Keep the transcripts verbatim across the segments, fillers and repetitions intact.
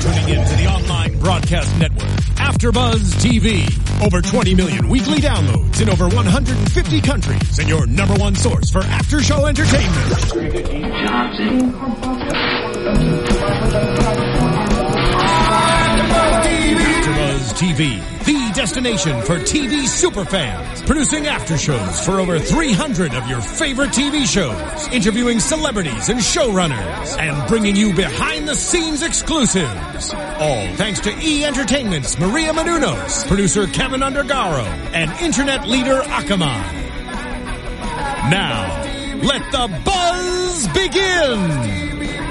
tuning in to the online broadcast network, AfterBuzz T V. Over twenty million weekly downloads in over one hundred fifty countries, and your number one source for after-show entertainment. AfterBuzz T V, the destination for T V superfans, producing aftershows for over three hundred of your favorite T V shows, interviewing celebrities and showrunners, and bringing you behind-the-scenes exclusives. All thanks to E! Entertainment's Maria Menounos, producer Kevin Undergaro, and internet leader Akamai. Now, let the buzz begin!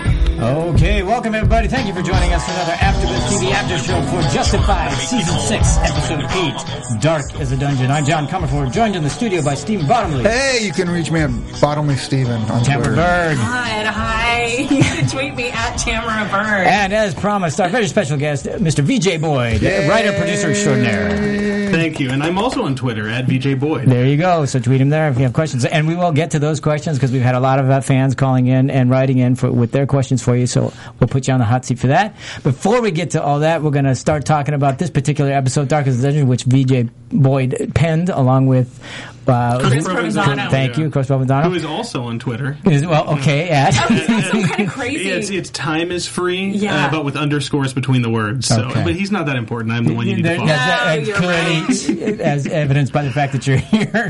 Okay, welcome everybody. Thank you for joining us for another AfterBuzz T V After Show for Justified, Season six, Episode eight, Dark as a Dungeon. I'm John Comerford, joined in the studio by Stephen Bottomley. Hey, you can reach me at Bottomley Steven on Tamara Twitter. Berg. Hi, hi. You can tweet me at Tamara Berg. And as promised, our very special guest, Mister V J Boyd, Yay. writer, producer extraordinaire. Thank you. And I'm also on Twitter, at V J Boyd. There you go. So tweet him there if you have questions. And we will get to those questions because we've had a lot of uh, fans calling in and writing in for, with their questions for you. So we'll put you on the hot seat for that. Before we get to all that, we're going to start talking about this particular episode, Dark as a Dungeon, which V J Boyd penned along with Uh, Chris Provenzano. Thank you, Chris Provenzano. Who is also on Twitter. Is, well, okay, at. Oh, he's some kind of crazy. It's, it's time is free, yeah. uh, but with underscores between the words. So, okay. But he's not that important. I'm the one you need to follow. That's, No, you're clearly, right. as evidenced by the fact that you're here.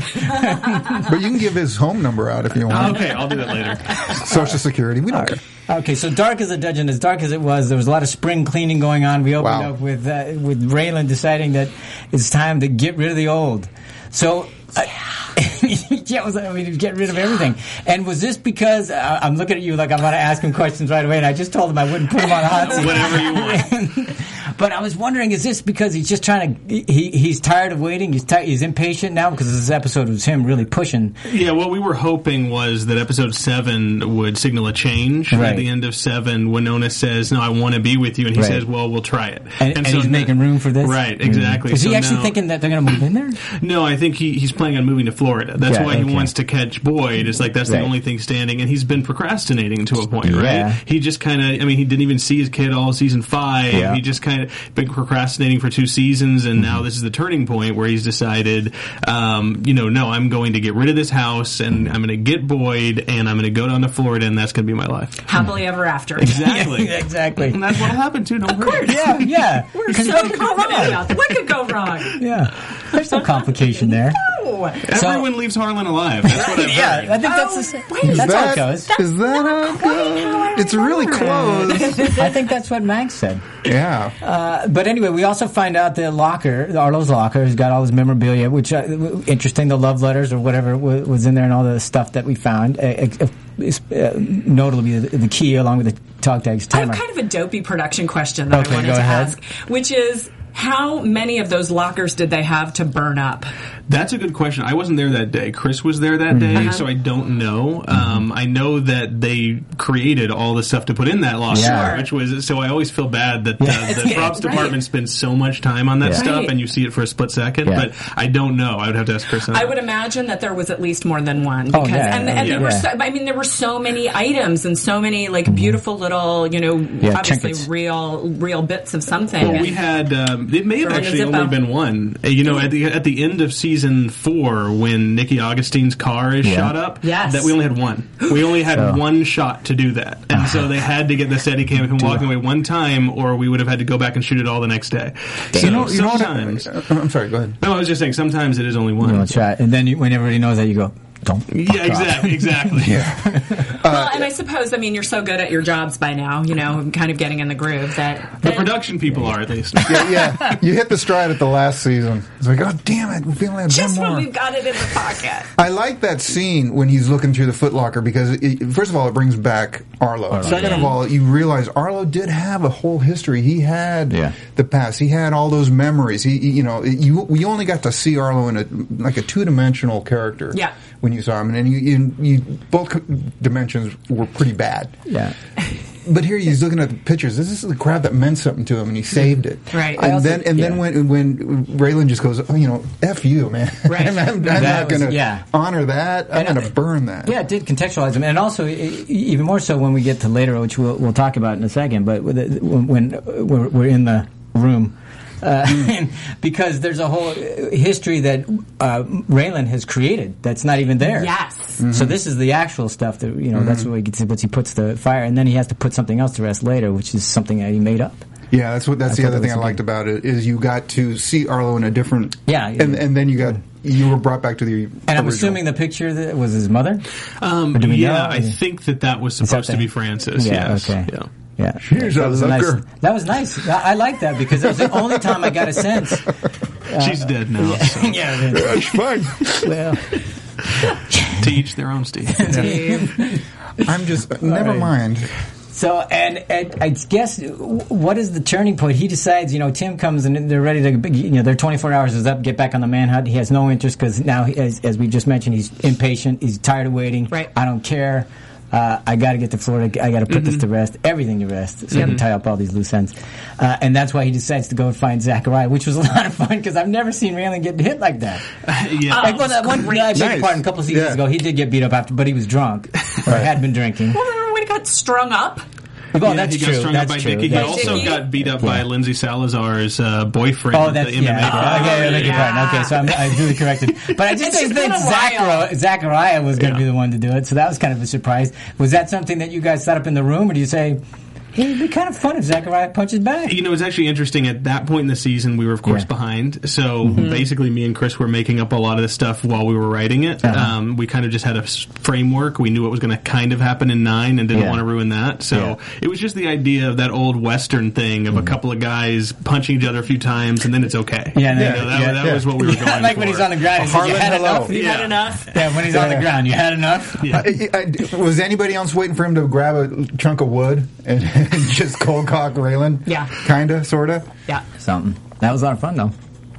But you can give his home number out if you want. Okay, I'll do that later. Social Security, we don't care. Okay, so Dark as a Dungeon, as dark as it was, there was a lot of spring cleaning going on. We opened Wow. up with uh, with Raylan deciding that it's time to get rid of the old. So, uh, yeah, it was, I mean, get rid of everything. And was this because uh, I'm looking at you like I'm going to ask him questions right away, and I just told him I wouldn't put him on a hot seat. Whatever you want. But I was wondering, is this because he's just trying to? He he's tired of waiting. He's ti- he's impatient now because this episode was him really pushing. Yeah, what we were hoping was that episode seven would signal a change. Right. At the end of seven, Winona says, "No, I want to be with you," and he Right. says, "Well, we'll try it." And, and, so he's now- making room for this. Right, exactly. Mm. Is he So actually now- thinking that they're going to move in there? No, I think he, he's planning on moving to Florida. That's Yeah, why he okay. wants to catch Boyd. It's like that's Right. the only thing standing, and he's been procrastinating to a point, Yeah. right? He just kind of, I mean, he didn't even see his kid all of season five. Yeah. He just kind of been procrastinating for two seasons, and now this is the turning point where he's decided, um, you know, no, I'm going to get rid of this house, and I'm going to get Boyd, and I'm going to go down to Florida, and that's going to be my life. Happily ever after. Exactly. Yeah, exactly. And that's what'll happen too. Don't Of worry. course. Yeah, yeah. We're 'Cause so what could go confident wrong? about that. What could go wrong? Yeah, there's some complication there. No. Everyone leaves Harlan alive. That's what I've Yeah, heard. I think that's Oh, the, wait, Is that's how that, it goes. is that how it goes? It's really close. I think that's what Max said. Yeah. Uh, but anyway, we also find out the locker, Arlo's locker, has got all his memorabilia, which uh, w- interesting. The love letters or whatever w- was in there, and all the stuff that we found. Uh, uh, uh, notably, the, the key along with the talk tags. I have Tamara. kind of a dopey production question that Okay, I wanted go to ahead. ask, which is, how many of those lockers did they have to burn up? That's a good question. I wasn't there that day. Chris was there that Mm-hmm. day, so I don't know. Um, I know that they created all the stuff to put in that locker, Yeah. which was so. I always feel bad that the, Yeah. the props Right. department spends so much time on that Yeah. stuff, Right. and you see it for a split second. Yeah. But I don't know. I would have to ask Chris. On I that. would imagine that there was at least more than one. Oh, Because, yeah, and, and yeah. there were Yeah. so, I mean, there were so many items and so many like beautiful little, you know, Yeah, obviously trinkets. real, real bits of something. Well, we had. Um, it may have Throwing a actually Zippo. only been one. Uh, You know, at the at the end of season four, when Nikki Augustine's car is Yeah. shot up, Yes. that we only had one. We only had So- one shot to do that, and so they had to get the Steadicam of him walking away one time, or we would have had to go back and shoot it all the next day. So You know, you know what? sometimes. I, I'm sorry, go ahead. No, I was just saying. Sometimes it is only one. You know, try it. And then you, when everybody knows that, you go, don't. Yeah, fuck off. exactly, exactly. well, and I suppose, I mean, you're so good at your jobs by now, you know, kind of getting in the groove that. The that production people are at least. Yeah, yeah. You hit the stride at the last season. It's like, oh, damn it, we only have just one when more. we've got it in the pocket. I like that scene when he's looking through the footlocker because, it, first of all, it brings back Arlo. Second of all, you realize Arlo did have a whole history. He had Yeah. the past. He had all those memories. He, you know, you we only got to see Arlo in a like a two dimensional character. Yeah. when you saw him, and you, you, you both dimensions were pretty bad. Yeah. But here he's looking at the pictures. This is the crap that meant something to him, and he saved it. Right. And also, then, and yeah. then when when Raylan just goes, oh, you know, f you, man. Right. I'm, I'm, I'm not going to yeah. honor that. I'm going to burn that. Yeah, it did contextualize him, and also even more so when we get to later, which we'll, we'll talk about in a second. But when, when we're, we're in the room. Uh, because there's a whole history that uh, Raylan has created that's not even there. Yes. Mm-hmm. So this is the actual stuff that you know. Mm-hmm. That's what he gets. What he puts the fire, and then he has to put something else to rest later, which is something that he made up. Yeah, that's what. That's I the other that thing I liked about it is you got to see Arlo in a different. Yeah, and and then you got you were brought back to the. And original. I'm assuming the picture that was his mother. Um, yeah, I think that that was supposed to be Frances. Yeah. Yes. Okay. Yeah. Yeah, Here's that a was looker. nice. That was nice. I, I like that because it was the only time I got a sense. Uh, She's dead now. Yeah, So. yeah That's fine. well, To each their own, Steve. I'm just never right. mind. So, and, and I guess what is the turning point? He decides, you know, Tim comes and they're ready to, you know, their twenty-four hours is up, get back on the manhunt. He has no interest because now, as, as we just mentioned, he's impatient. He's tired of waiting. Right. I don't care. Uh, I got to get to Florida. I got to put mm-hmm. this to rest. Everything to rest. So mm-hmm. you have to tie up all these loose ends. Uh, and that's why he decides to go and find Zachariah, which was a lot of fun because I've never seen Raylan get hit like that. yeah. Like, well, that one, I beg your Nice. pardon, a couple of seasons Yeah. ago, he did get beat up after, but he was drunk or had been drinking. Well, remember when he got strung up? Well, yeah, that's he true. got strung that's up by true. Dickie. He That's also Dickie? got beat up Yeah. by Lindsay Salazar's uh, boyfriend. Oh, that's the M M A yeah. fighter. Okay, yeah, I beg your Yeah. pardon. Okay, so I'm, I duly corrected. But I just It's didn't been think a while. Zachariah, Zachariah was going to Yeah. be the one to do it, so that was kind of a surprise. Was that something that you guys set up in the room, or do you say, hey, it'd be kind of fun if Zachariah punches back? You know, it's actually interesting. At that point in the season, we were, of course, Yeah. behind. So basically, me and Chris were making up a lot of the stuff while we were writing it. Uh-huh. Um, we kind of just had a s- framework. We knew what was going to kind of happen in nine and didn't Yeah. want to ruin that. So Yeah. it was just the idea of that old Western thing of a couple of guys punching each other a few times and then it's okay. Yeah, You yeah, know, that, yeah, that yeah. was what we were Yeah, going like for. when he's on the ground, he says, you Harlan, had hello. enough? You Yeah. had enough? Yeah, when he's on the Yeah. ground, you had enough? Yeah. I, I, was anybody else waiting for him to grab a chunk of wood and, and just cold cock Raylan? Yeah. Kinda, sorta? Yeah. Something. That was a lot of fun, though.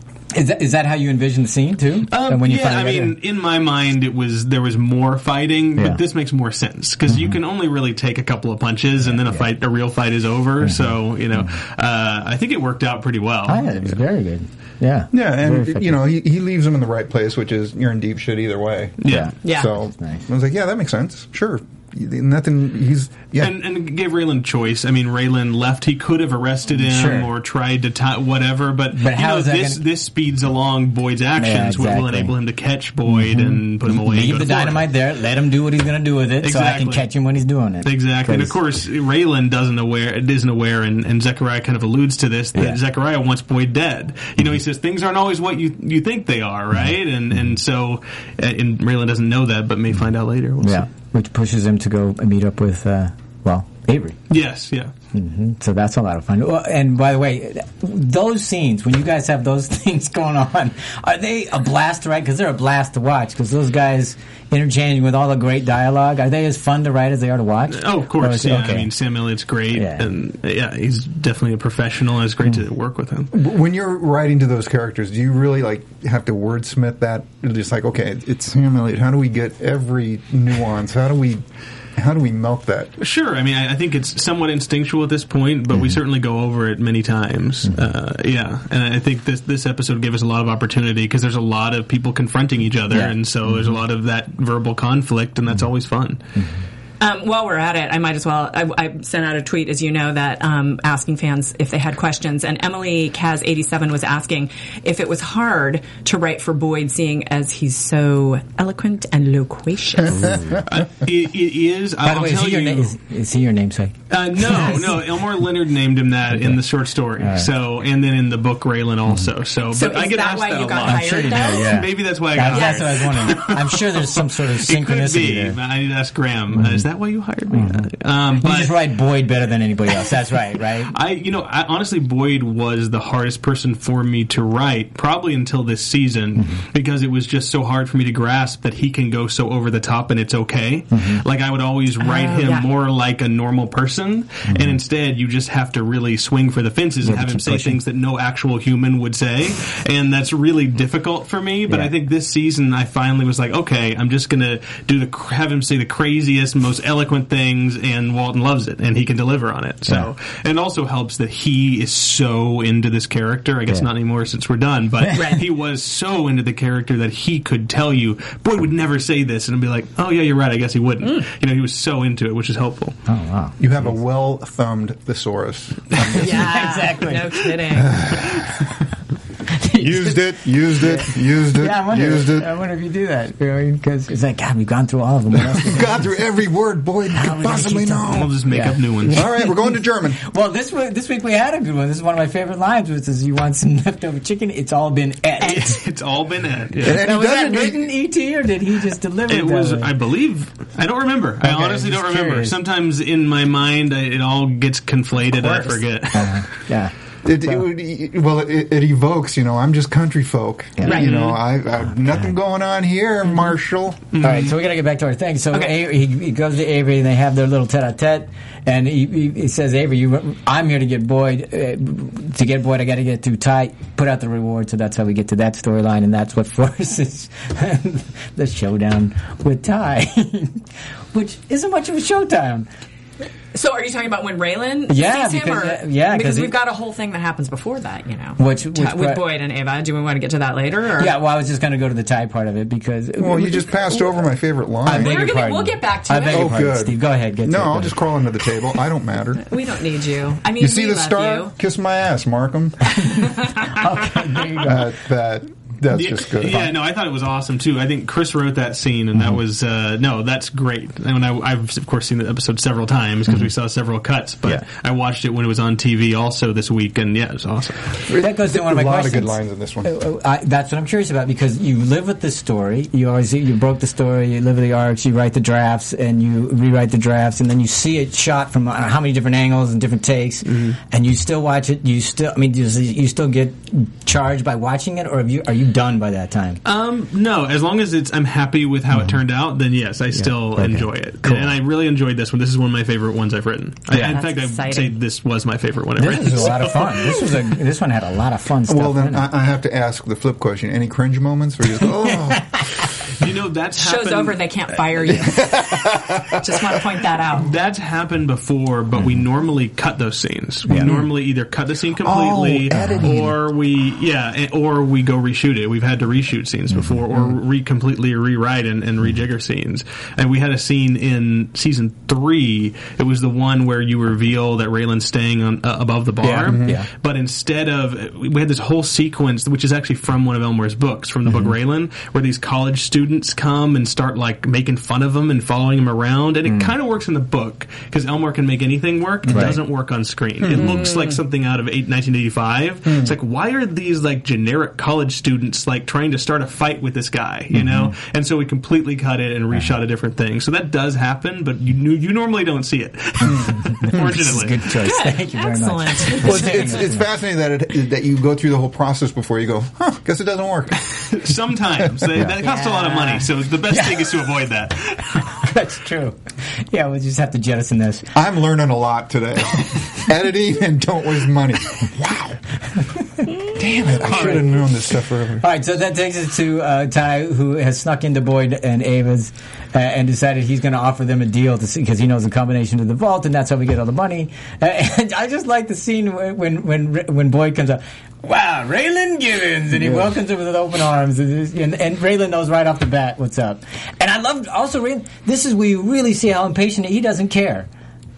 Is that, is that how you envision the scene, too? Um, And when you yeah, I finally got mean, in my mind, it was there was more fighting, Yeah. but this makes more sense because you can only really take a couple of punches, and then a fight, a real fight, is over. So you know, uh, I think it worked out pretty well. there? Oh, yeah, it was very good. Yeah. Yeah, Very and, effective. you know, he, he leaves him in the right place, which is you're in deep shit either way. Yeah. Yeah. So nice. I was like, yeah, that makes sense. Sure. Nothing, he's, yeah. And, and gave Raylan choice. I mean, Raylan left. He could have arrested him Sure. or tried to tie whatever, but, But you how know, is that this gonna- this speeds along Boyd's actions, which will exactly. enable him to catch Boyd and put him away. and Leave go the to Florida. dynamite there. Let him do what he's going to do with it, so I can Exactly. catch him when he's doing it. Exactly, and of 'Cause- course, Raylan doesn't aware, isn't aware, and, and Zechariah kind of alludes to this. That Yeah. Zechariah wants Boyd dead. You know, he says things aren't always what you you think they are, right? And and so, uh, and Raylan doesn't know that, but may find out later. We'll Yeah, which pushes him to go and meet up with, uh, well, Avery. see. Yes, yeah. hmm So that's a lot of fun. Well, and by the way, those scenes, when you guys have those things going on, are they a blast to write? Because they're a blast to watch. Because those guys interchanging with all the great dialogue, are they as fun to write as they are to watch? Oh, of Or course. is it- Yeah, okay. I mean, Sam Elliott's great, Yeah. and uh, yeah, he's definitely a professional. And it's great to work with him. When you're writing to those characters, do you really like have to wordsmith that? Just like, okay, it's Sam Elliott. How do we get every nuance? How do we, how do we milk that? Sure. I mean, I, I think it's somewhat instinctual at this point, but Mm-hmm. we certainly go over it many times. Uh, yeah, and I think this this episode gave us a lot of opportunity because there's a lot of people confronting each other, Yeah. Mm-hmm. and so there's a lot of that verbal conflict, and that's always fun. Um, while we're at it, I might as well. I, I sent out a tweet, as you know, that um, asking fans if they had questions. And Emily Kaz eighty-seven was asking if it was hard to write for Boyd, seeing as he's so eloquent and loquacious. Uh, it, it is. By I'll the way, is tell he, your you. na- is, is he your namesake? Uh, no, no. Elmore Leonard named him that in the short story. right. So, and then in the book, Raylan also. So, So but I is get that asked why that you a got lot. hired, sure you though? do, yeah. Maybe that's why I got That's, hired. that's what I was wondering. I'm sure there's some sort of It could synchronicity be. there. I need to ask Graham as that why you hired me? Mm-hmm. Um, You but just write Boyd better than anybody else. That's right, right? I, you know, I, honestly, Boyd was the hardest person for me to write, probably until this season, mm-hmm. because it was just so hard for me to grasp that he can go so over the top and it's okay. Mm-hmm. Like, I would always write Oh, him yeah. more like a normal person, mm-hmm. and instead you just have to really swing for the fences and Yeah, have him keep say pushing. things that no actual human would say, and that's really difficult for me. But Yeah. I think this season I finally was like, okay, I'm just gonna do the have him say the craziest, most eloquent things, and Walton loves it, and he can deliver on it. So, Yeah. and it also helps that he is so into this character. I guess Yeah. not anymore since we're done, but he was so into the character that he could tell you, Boyd would never say this, and I'd be like, oh yeah, you're right. I guess he wouldn't. Mm. You know, he was so into it, which is helpful. Oh, wow. You have a well-thumbed thesaurus. Yeah, Exactly. No kidding. Used it, used it, used it, Yeah, I wonder, used it. I wonder if you do that. Because it's like, God, we've gone through all of them. What else? You've gone through every word Boyd Now could we gotta possibly keep talking. I'll know. just make Yeah. up new ones. All right, we're going to German. Well, this week, this week we had a good one. This is one of my favorite lines, which is, you want some leftover chicken? It's all been et. It's all been Ed. Yeah. And, and Now, he was that doesn't. written E T, or did he just deliver it It that was, way? I believe, I don't remember. I Okay, honestly just don't remember. curious. Sometimes in my mind, I, it all gets conflated and I course. forget. Yeah. It, it, would- it- well, it, it evokes, you know, I'm just country folk. Right. You know, I, I nothing going on here, Marshall. All right, so we got to get back to our thing. So Okay. Avery, he, he goes to Avery, and they have their little tete-a-tete, and he, he, he says, Avery, you, I'm here to get Boyd. Uh, to get Boyd, I got to get through Ty. Put out the reward, so that's how we get to that storyline, and that's what forces the showdown with Ty, which isn't much of a showdown. So are you talking about when Raylan Yeah, sees him? because- Or, yeah, 'cause because he- we've got a whole thing that happens before that, you know. Which- which Ta- with part? Boyd and Ava. Do we want to get to that later? Or? Yeah, well, I was just going to go to the Ty part of it, because... Well, you just passed over my favorite I line. beg We're your gonna- pardon. we'll get back to I it. beg your Oh, pardon, good. Steve. Go ahead. Get No, to it. I'll just crawl under the table. I don't matter. We don't need you. I mean, You see we the love star? you. Kiss my ass, Markham. Okay, there you go. Uh, that that's Yeah, just good. Yeah, no, I thought it was awesome too. I think Chris wrote that scene, and that was uh, no, that's great. And I, I've of course seen the episode several times because we saw several cuts, but Yeah. I watched it when it was on T V also this week, and yeah, it was awesome. That goes to one of my a lot questions. of good lines in this one. Uh, I, that's what I'm curious about, because you live with the story. You always you broke the story. You live with the arcs. You write the drafts and you rewrite the drafts, and then you see it shot from uh, how many different angles and different takes, Mm-hmm. and you still watch it. You still, I mean, do you still get charged by watching it, or have you, are you done by that time? Um, no, as long as it's I'm happy with how it turned out, then yes, I still Okay. enjoy it, Cool. and, and I really enjoyed this one. This is one of my favorite ones I've written. I, Yeah. in That's fact, I'd exciting. say this was my favorite one I've This written. was a lot of fun. This was a this one had a lot of fun stuff. Well, then in it. I, I have to ask the flip question. Any cringe moments where you go, oh, You know, that's Show's happened, over. They can't fire you. Just want to point that out. That's happened before, but we normally cut those scenes. We Yeah. normally either cut the scene completely, Oh, editing. or we yeah, eh, or we go reshoot it. We've had to reshoot scenes before, or re- completely rewrite and, and rejigger scenes. And we had a scene in season three. It was the one where you reveal that Raylan's staying on uh, above the bar. Yeah, mhm. Yeah. But instead of, we had this whole sequence, which is actually from one of Elmore's books, from the book Raylan, where these college students come and start like making fun of him and following him around. And it kind of works in the book because Elmore can make anything work. It Right. doesn't work on screen. It looks like something out of eight, nineteen eighty-five. It's like, why are these like generic college students like trying to start a fight with this guy? You know? And so we completely cut it and reshot a different thing. So that does happen, but you you normally don't see it. This is a Fortunately. good choice. Good. Thank you very Excellent. much. well, it's, it's, it's fascinating that it, that you go through the whole process before you go, huh, guess it doesn't work. Sometimes. They, That costs a lot of money, so the best thing is to avoid that. That's true. Yeah, we'll just have to jettison this. I'm learning a lot today. Editing and don't waste money. Wow. Damn it. I should have known this stuff earlier. All right, so that takes us to uh, Ty, who has snuck into Boyd and Ava's uh, and decided he's going to offer them a deal to see, because he knows the combination to the vault, and that's how we get all the money. Uh, and I just like the scene when when when, when Boyd comes up. Wow, Raylan Givens, and he welcomes him with open arms, and, and, and Raylan knows right off the bat what's up. And I love also Raylan. This is where you really see how impatient he doesn't care.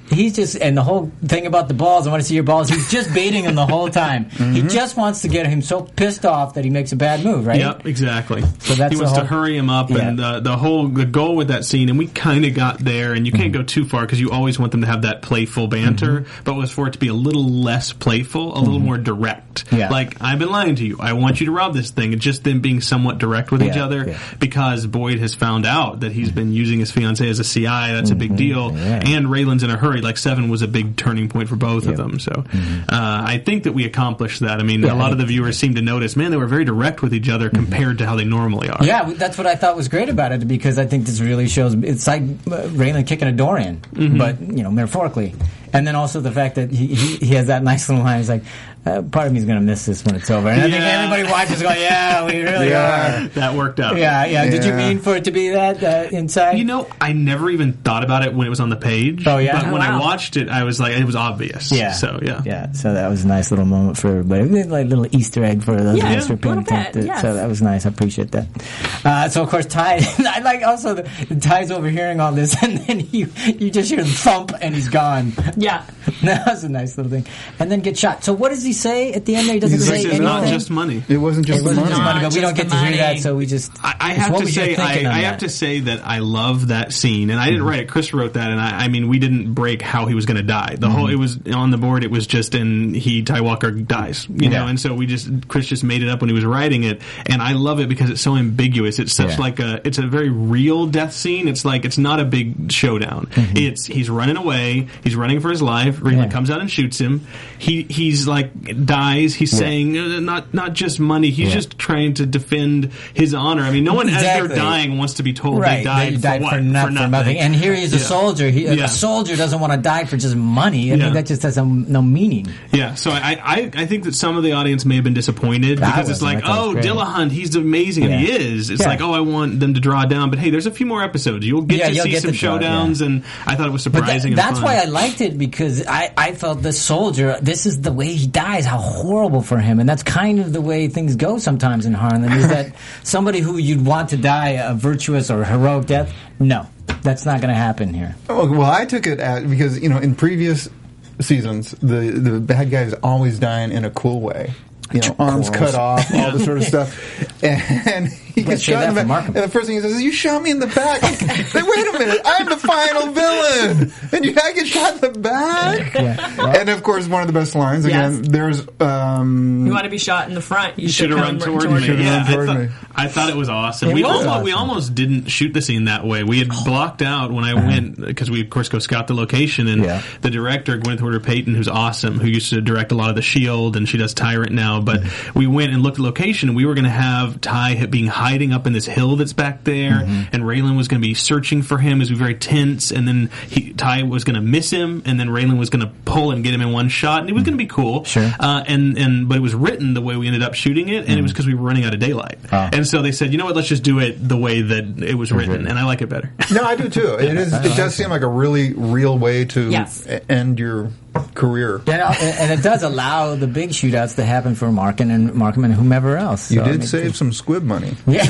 he's just, and the whole thing about the balls, I want to see your balls, he's just baiting him the whole time. Mm-hmm. He just wants to get him so pissed off that he makes a bad move, right? Yep, exactly. So that's he wants whole, to hurry him up, yeah. and uh, the whole the goal with that scene, and we kind of got there, and you can't go too far because you always want them to have that playful banter, mm-hmm. but was for it to be a little less playful, a mm-hmm. little more direct. Yeah. Like, I've been lying to you. I want you to rob this thing. It's just them being somewhat direct with yeah, each other yeah. because Boyd has found out that he's been using his fiancée as a C I. That's mm-hmm. a big deal. Yeah. And Raylan's in a hurry. Like, Seven was a big turning point for both yep. of them. So mm-hmm. uh, I think that we accomplished that. I mean, yeah, a lot of the viewers seem to notice, man, they were very direct with each other compared mm-hmm. to how they normally are. Yeah, that's what I thought was great about it, because I think this really shows, it's like Raylan kicking a door in, mm-hmm. but, you know, metaphorically. And then also the fact that he, he, he has that nice little line. He's like, uh, part of me is going to miss this when it's over. And I yeah. think everybody watches going, yeah, we really yeah. are. That worked out. Yeah, yeah, yeah. Did you Yeah. mean for it to be that uh, inside? You know, I never even thought about it when it was on the page. Oh, yeah? But Oh, when wow. I watched it, I was like, it was obvious. Yeah. So, yeah. Yeah, so that was a nice little moment for everybody. Like a little Easter egg for those Yeah, guys for a paying little bit, attention. yes. So that was nice. I appreciate that. Uh, so, of course, Ty, I like also the, Ty's overhearing all this, and then you, you just hear the thump, and he's gone. Yeah. That was a nice little thing. And then get shot. So what does he say at the end there? He doesn't He's say This is anything? not just money. It wasn't just It the wasn't money. just money, but we Not don't get just to the hear that, money. so we just... I, I So have what to was your say, thinking I, on I that? have to say that I love that scene, and I didn't write it. Chris wrote that, and I, I mean, we didn't break how he was going to die. The Mm-hmm. whole, it was on the board. It was just, and he, Ty Walker dies, you know, Yeah. and so we just, Chris just made it up when he was writing it, and I love it because it's so ambiguous. It's such Yeah. like a, it's a very real death scene. It's like, it's not a big showdown. Mm-hmm. It's, he's running away. He's running for his life. Raylan Yeah. comes out and shoots him. He, he's like, dies. He's Yeah. saying, uh, not, not just money. He's Yeah. just trying to defend his honor. I mean, no one as Exactly. they're dying wants to be told Right, they died, that you died for, what? for, not, for nothing. And here he is a Yeah. soldier. He, Yeah. A soldier doesn't want to die for just money. I Yeah. mean, that just has no, no meaning. Yeah, so I, I I think that some of the audience may have been disappointed I because it's wasn't. like, I thought it oh, was great. Dillahunt, he's amazing, and he Yeah. is. It's Yeah. like, oh, I want them to draw down, but hey, there's a few more episodes. You'll get Yeah, to you'll see get some to draw, showdowns, yeah. and I thought it was But that- surprising. that's and fun. why I liked it, because I, I felt the soldier, this is the way he dies, how horrible for him. And that's kind of the way things go sometimes in Harlan, is that somebody who you'd want to die a virtuous or heroic death, no, that's not going to happen here. Oh, well, I took it as, because, you know, in previous seasons, the, the bad guy is always dying in a cool way. You know, arms Quarrels. cut off, all this sort of stuff. And he gets save shot in that the for back. Markham. And the first thing he says is, you shot me in the back. Like, wait a minute, I'm the final villain. And you I get shot in the back? Yeah. Well, And, of course, one of the best lines, again, Yes. there's... Um, You want to be shot in the front. You, You should have run come toward me. Should've Yeah, run I, toward thought, me. I thought it was awesome. It we was almost awesome. we almost didn't shoot the scene that way. We had blocked out when I went, because we of course go scout the location, and Yeah. the director Gwyneth Order Payton, who's awesome, who used to direct a lot of The Shield, and she does Tyrant now. But we went and looked at the location, and we were going to have Ty being hiding up in this hill that's back there, Mm-hmm. and Raylan was going to be searching for him. It was very tense, and then he, Ty was going to miss him, and then Raylan was going to pull and get him in one shot, and it was going to be cool. Sure. Uh, and and but it was written the way we ended up shooting it, and it was because we were running out of daylight. Oh. And so they said, you know what, let's just do it the way that it was written, written. and I like it better. No, I do too. It is. It does seem like a really real way to Yes. e- end your career. You know, and, and it does allow the big shootouts to happen for Markham and Markham and whomever else. You So, I did mean, save some squib money Yeah.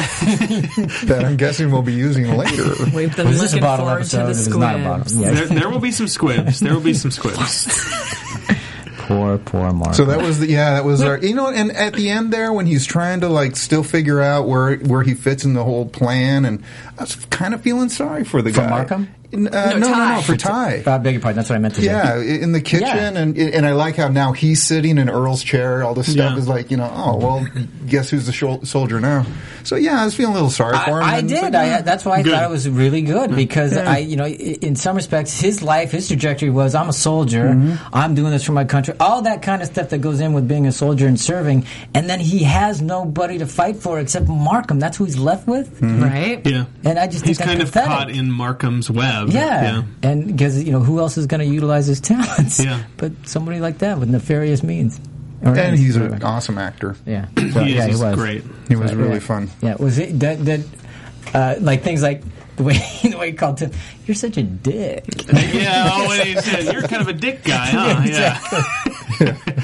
that I'm guessing we'll be using later. We've been Was this a looking bottle forward episode? to the It was not a bottle. squibs. Yeah. there, there will be some squibs. There will be some squibs. Poor, poor Markham. So that was the yeah, that was our you know, and at the end there when he's trying to like still figure out where where he fits in the whole plan, and I was kind of feeling sorry for the For guy. Markham? Uh, no, no, no, Ty. no, for Ty. I beg your pardon. That's what I meant to say. Yeah, in the kitchen, Yeah. and and I like how now he's sitting in Earl's chair. All this stuff Yeah. is like, you know, oh well, guess who's the shol- soldier now? So yeah, I was feeling a little sorry for him. I, I and it's did. like, I, yeah. that's why I Good. thought it was really good, because Yeah. I, you know, i- in some respects, his life, his trajectory was, I'm a soldier, Mm-hmm. I'm doing this for my country, all that kind of stuff that goes in with being a soldier and serving, and then he has nobody to fight for except Markham. That's who he's left with, Mm-hmm. Right? Yeah. and I just He's think that's kind of pathetic. caught in Markham's web. Yeah, Yeah. and because you know who else is going to utilize his talents? Yeah. But somebody like that with nefarious means. Or And ends, he's whatever. an awesome actor. Yeah, so, He is. yeah, He's he was great. He was Right, really yeah. fun. Yeah, was it that that uh, like things like the way the way he called Tim? You're such a dick. Yeah, oh, and he said, you're kind of a dick guy, huh? Yeah.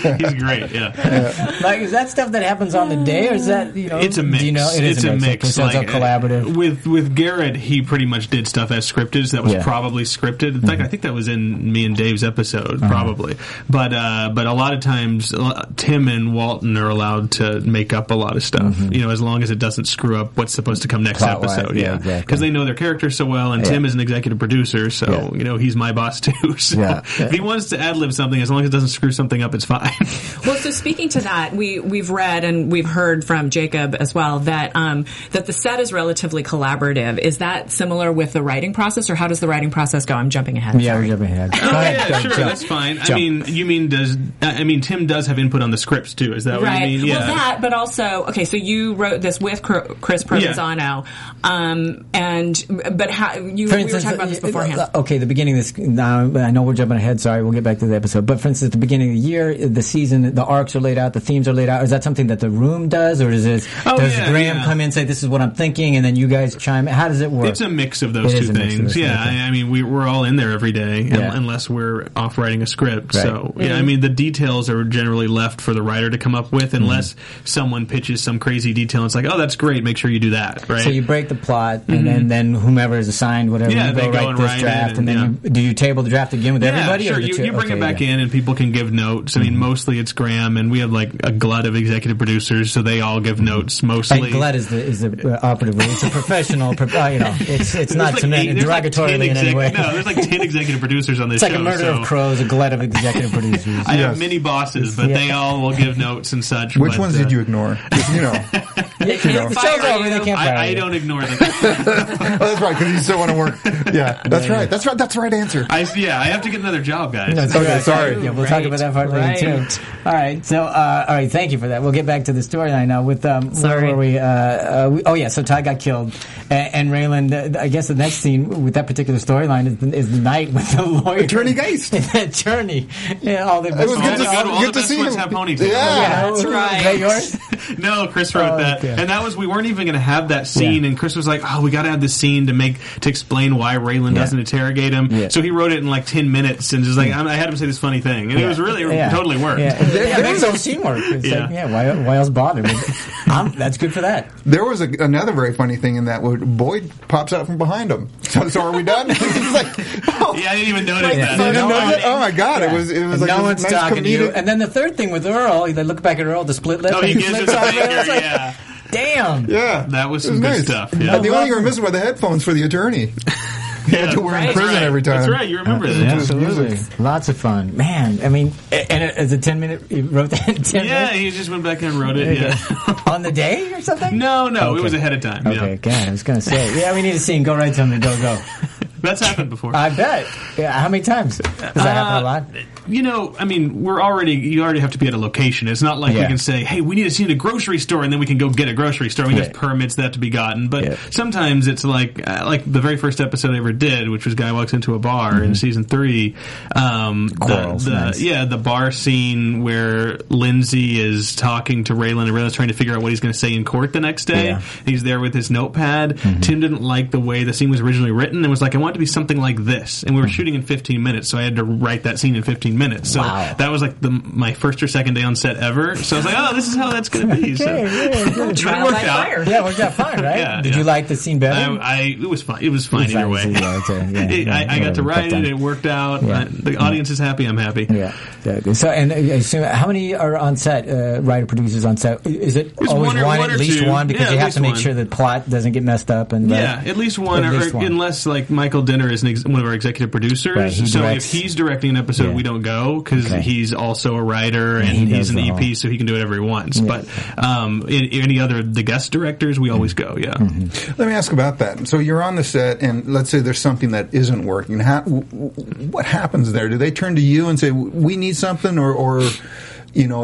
He's great. Yeah. Like, is that stuff that happens on the day, or is that, you know? It's a mix. Do you know? It is it's a mix. mix. So it's like, all collaborative. With with Garrett, he pretty much did stuff as scripted. So that was Yeah. probably scripted. In fact, Mm-hmm. I think that was in me and Dave's episode, Uh-huh. probably. But uh, but a lot of times, uh, Tim and Walton are allowed to make up a lot of stuff. You know, as long as it doesn't screw up what's supposed to come next Plot-wise, episode. yeah, Yeah, exactly. because they know their characters so well, and Yeah. Tim is an executive producer, so Yeah. you know he's my boss too. So Yeah. if he wants to ad lib something, as long as it doesn't screw something up, it's fine. Well, so speaking to that, we we've read and we've heard from Jacob as well that um, that the set is relatively collaborative. Is that similar with the writing process, or how does the writing process go? I'm jumping ahead. Yeah, sorry. we're jumping ahead. Go Oh, ahead, yeah, go, sure, jump. that's fine. I Jump. mean, you mean does I mean Tim does have input on the scripts too? Is that what Right. you mean? Yeah. Well, that, but also, okay, so you wrote this with Cr- Chris Provenzano, um, and but how you For we instance, were talking about this beforehand. uh, Okay, the beginning of this. Now I know we're jumping ahead. Sorry, we'll get back to the episode. But for instance, at the beginning of the year, the season, the arcs are laid out, the themes are laid out. Is that something that the room does, or is it? Oh, does yeah, Graham yeah. come in and say, "This is what I'm thinking," and then you guys chime in? How does it work? It's a mix of those It two is a mix of things. those Yeah, things, okay. I, I mean, we, we're all in there every day, un- Yeah. unless we're off writing a script. Right. So, yeah, I mean, the details are generally left for the writer to come up with, unless someone pitches some crazy detail. And it's like, oh, that's great. Make sure you do that, right? So you break the plot, and then, then whomever is assigned whatever, Yeah, you go they go write and this write it, draft, and, and, then you, do you table the draft again with yeah, everybody? sure. Or the You, two- you bring okay, it back yeah. in, and people can give notes. I mean, mostly it's Graham, and we have like a glut of executive producers, so they all give notes. Mostly, Like, Glut is the is the uh, operative word. It's a professional. pro- uh, you know, it's it's There's not like to eight- men there's like ten derogatorily in any exec- way. No, there's like ten executive producers on this It's like show. a murder so of crows, a glut of executive producers. I have Yes. many bosses, but Yeah. they all will give notes and such. Which but, ones uh, did you ignore? You know. They can't The fire show's over, they you. can't fire I, I you. don't ignore them. Oh, that's right, because you still want to work. Yeah, that's right. That's right. That's the right answer. I, yeah, I have to get another job, guys. That's Okay, right. sorry. Yeah, we'll talk about that part later Right. too. All right. So, uh, all right. Thank you for that. We'll get back to the storyline now. With um, Sorry. where were we? Uh, uh, we? Oh yeah. So Todd got killed, and, and Raylan. Uh, I guess the next scene with that particular storyline is, the- is the night with the lawyer, Attorney Geist. attorney. Yeah, all the It was All good the to, good- all good the to best see ones him. have ponytails. Yeah. That's right. Is that yours? No, Chris wrote Oh, that, okay. and that was we weren't even going to have that scene. Yeah. And Chris was like, "Oh, we got to have this scene to make to explain why Raylan Yeah. doesn't interrogate him." Yeah. So he wrote it in like ten minutes, and just like I had him say this funny thing, and it was really Yeah. it totally worked. Yeah, There- yeah, there it makes was a- the scene work. It's Yeah. like, yeah. Why? Why else bother? But I'm, that's good for that. There was a, another very funny thing in that where Boyd pops out from behind him. So, so are we done? He's like, oh, Yeah, I didn't even notice Yeah. that. you didn't no, know that? Oh my god! It was it was like no this one's nice talking to you. comedic- And then the third thing with Earl, they look back at Earl, the split lip. Oh, and he gives flips us a off, and finger. it's like, Yeah, Damn. Yeah, that was It some good nice. stuff. And Yeah. the only thing we're missing were the headphones for the attorney. He had to wear in Right. prison That's right. every time. That's right. You remember that? Yeah. Absolutely. music. Lots of fun. Man, I mean, a- and it- as a ten minute, you wrote that in ten Yeah, minutes? he just went back and wrote it. Yeah. On the day or something? No, no, Okay. it was ahead of time. Okay, Yeah. God, I was going to say. Yeah, we need a scene. Go write something. Go, go. That's happened before. I bet. Yeah, how many times? Does that happen a lot? You know, I mean, we're already, you already have to be at a location. It's not like Yeah. we can say, hey, we need a scene at a grocery store, and then we can go get a grocery store. We Yeah. have permits that have to be gotten. But Yeah. sometimes it's like, uh, like the very first episode I ever did, which was Guy Walks Into a Bar in season three. Um, the, Quarrels, the, nice. Yeah, the bar scene where Lindsay is talking to Raylan, and Raylan's trying to figure out what he's going to say in court the next day. Yeah. He's there with his notepad. Tim didn't like the way the scene was originally written and was like, I want it to be something like this. And we were shooting in fifteen minutes, so I had to write that scene in fifteen minutes. So Wow. that was like the my first or second day on set ever. So I was like, oh, this is how that's going to be. So, Okay, yeah, good. Trial worked by out. fire. Yeah, it worked out fine, right? Yeah, Did yeah. you like the scene better? I, I it was fine. It was fine It was either fine, way. yeah, okay, yeah, It- yeah, I, I got to whatever, write tough it. time. It worked out. Yeah. Uh, the audience is happy. I'm happy. Yeah. yeah. So, and uh, I assume, how many are on set? Uh, writer producers on set? Is it There's always one or- one at or least two. one? Because Yeah, you at have least to make one. sure the plot doesn't get messed up. And uh, Yeah, at least one, At or, least one. unless like Michael Dinner is an ex- one of our executive producers. Right, he so directs. if he's directing an episode, Yeah. we don't go because Okay. he's also a writer and he he's does an the E P, whole- so he can do whatever he wants. But um, in, any other the guest directors, we always go. Yeah. Mm-hmm. Let me ask about that. So you're on the set, and let's say there's something that isn't working. How, w- w- what happens there? Do they turn to you and say, "We need something," or, or you know, is it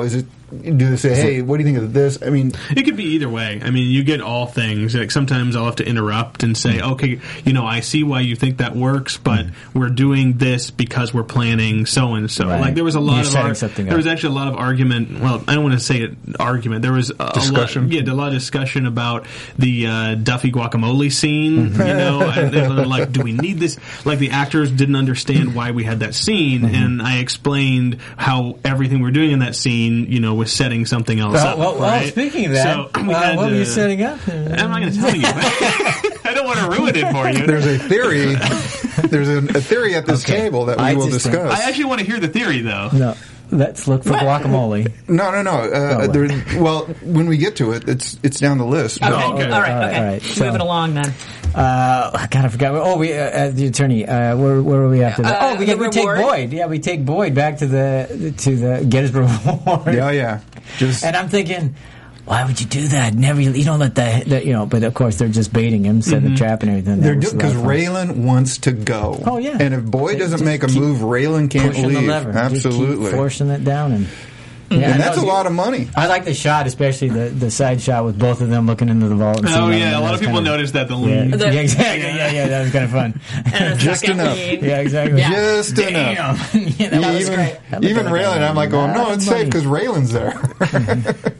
do they say, hey, what do you think of this? I mean, it could be either way. I mean, you get all things. Like sometimes I'll have to interrupt and say, okay, you know, I see why you think that works, but mm-hmm. we're doing this because we're planning so and so. Like there was a lot You're of setting ar- something there up. was actually a lot of argument. Well, I don't want to say it argument. There was a discussion. Lot, yeah, a lot of discussion about the uh, Duffy guacamole scene. Mm-hmm. You know, and they were like, do we need this? Like the actors didn't understand why we had that scene, mm-hmm. and I explained how everything we're doing in that scene, you know, was setting something else well, up. Well, right? well, speaking of that, so we uh, had, what were you uh, setting up? I'm not going to tell you. I don't want to ruin it for you. There's a theory. There's a, a theory at this Okay. table that we I will just discuss. I actually want to hear the theory, though. No. Let's look for guacamole. No, no, no. Uh, Oh, well. there, well, when we get to it, it's it's down the list. Okay. but- Oh, okay. All right. All right, Okay. all right. So- Moving along then. Uh, God, I forgot. Oh, we uh, the attorney. Uh, where where were we after that? Uh, oh, we, the get, we take reward? Boyd. Yeah, we take Boyd back to the to the get his reward. Yeah, yeah. Just And I'm thinking, why would you do that? Never, you don't let that, that you know. But of course, they're just baiting him, setting Mm-hmm. the trap and everything. they're That was a lot because of fun. Raylan wants to go. Oh, yeah. And if Boyd They doesn't just make a keep move, Raylan can't pushing leave. the lever, Just Absolutely. keep forcing it down, and yeah, and that that's a was- lot of money. I like the shot, especially the, the side shot with both of them looking into the vault. And Oh, seeing yeah. that. A lot That of was people kind of- noticed that. The Yeah, lean. yeah, exactly. Yeah, yeah, that was kind of fun. And a Just second enough. lead. Yeah, exactly. Yeah. Just enough. Damn. yeah, that was even great. That looked even like Raylan, a I'm like going, no, lot it's of safe because money. Raylan's there.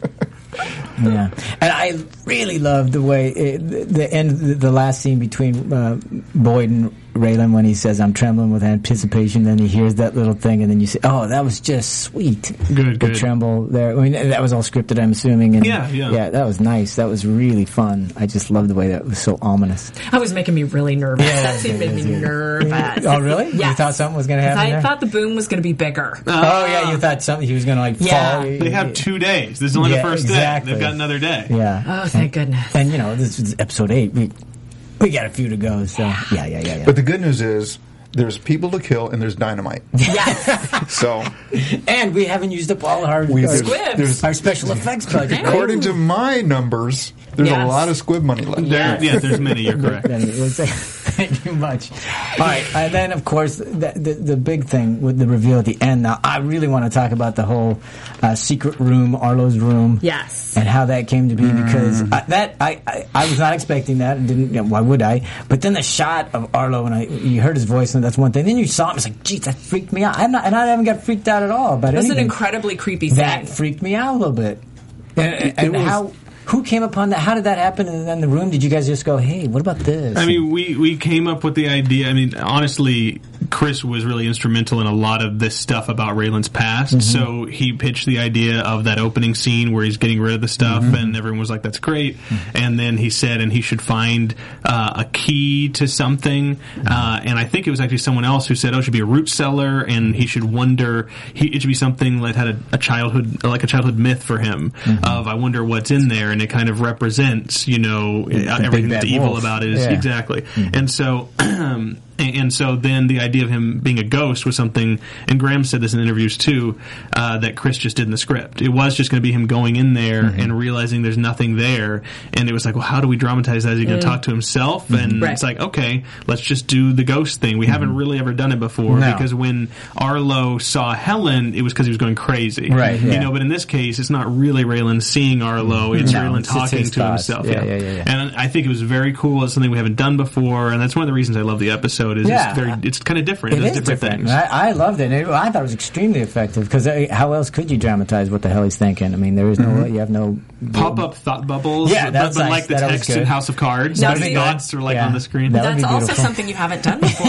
Yeah, and I really love the way it, the, the end, the, the last scene between uh, Boyd and Raylan when he says, "I'm trembling with anticipation." Then he hears that little thing, and then you say, "Oh, that was just sweet." Good, the good. tremble there. I mean, that was all scripted, I'm assuming. And Yeah, yeah. yeah, that was nice. That was really fun. I just loved the way that was so ominous. That was making me really nervous. Yeah, that scene yeah, made me yeah. nervous. Oh, really? You Yes. thought something was going to happen I there? thought the boom was going to be bigger. oh yeah, you thought something he was going to like Yeah. fall. They have two days. This is only Yeah, the first exactly. day. They've got another day. Yeah. Oh, thank goodness. And you know, this is episode eight. We we got a few to go. So yeah, yeah, yeah, yeah. But the good news is there's people to kill and there's dynamite. Yes. So And we haven't used up all our we our, Squibs. there's, our special effects budget. right? according to my numbers, there's Yes. a lot of squib money left. Yeah. There, yeah, there's many. You're correct. Then it was- Thank you much. All right, and then of course the, the the big thing with the reveal at the end. Now, I really want to talk about the whole uh, secret room, Arlo's room. Yes. And how that came to be, because I, that I, I I was not expecting that, and didn't. You know, why would I? But then the shot of Arlo, and I you heard his voice, and that's one thing. Then you saw him, it's like, geez, that freaked me out. I'm not, and I haven't got freaked out at all. But It was an anything. incredibly creepy scene. That freaked me out a little bit. And, and was- how? Who came upon that? How did that happen in, in the room? Did you guys just go, "Hey, what about this?" I mean, we, we came up with the idea. I mean, honestly, Chris was really instrumental in a lot of this stuff about Raylan's past. So he pitched the idea of that opening scene where he's getting rid of the stuff, and everyone was like, "That's great." And then he said, and he should find uh, a key to something. Uh, and I think it was actually someone else who said, "Oh, it should be a root cellar," and he should wonder. He, it should be something that had a, a childhood, like a childhood myth for him of, "I wonder what's in there," and it kind of represents, you know, everything bad that's evil wolf. about it is Yeah. exactly. And so, and, and so then the idea of him being a ghost was something, and Graham said this in interviews too, uh, that Chris just did in the script. It was just going to be him going in there and realizing there's nothing there, and it was like, well, how do we dramatize that? Is he going to talk to himself? And Right. it's like, okay, let's just do the ghost thing. We haven't really ever done it before, No. because when Arlo saw Helen, it was because he was going crazy, Right, You yeah. know, but in this case, it's not really Raylan seeing Arlo; it's No, Raylan it's just talking his to thoughts. himself. Yeah, yeah, yeah, yeah. And I think it was very cool. It's something we haven't done before, and that's one of the reasons I love the episode. Is Yeah. it's very, it's kind of different. It It does is different, different. things. I, I loved it. it. I thought it was extremely effective, because how else could you dramatize what the hell he's thinking? I mean, there is no, you have no Pop up thought bubbles, Yeah, but, that's but nice. like the That was text in good. House of Cards, Now, the see- thoughts are like Yeah. on the screen. That would That's be also beautiful. something you haven't done before.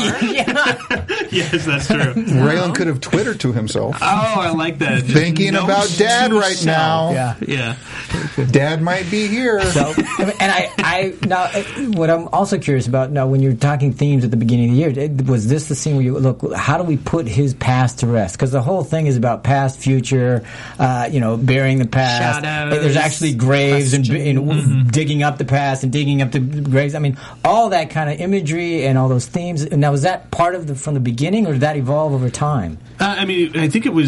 Yes, that's true. Raylan could have Twittered to himself. Oh, I like that. Just Thinking note about Dad to right self. now. Yeah. Yeah. Dad might be here. So, and I, I now, uh, what I'm also curious about now, when you're talking themes at the beginning of the year, it- was this the scene where you look? How do we put his past to rest? Because the whole thing is about past, future, uh, you know, burying the past. Shadows, There's actually graves and, and digging up the past and digging up the graves. I mean, all that kind of imagery and all those themes. Now, was that part of the from the beginning, or did that evolve over time? Uh, I mean, I think it was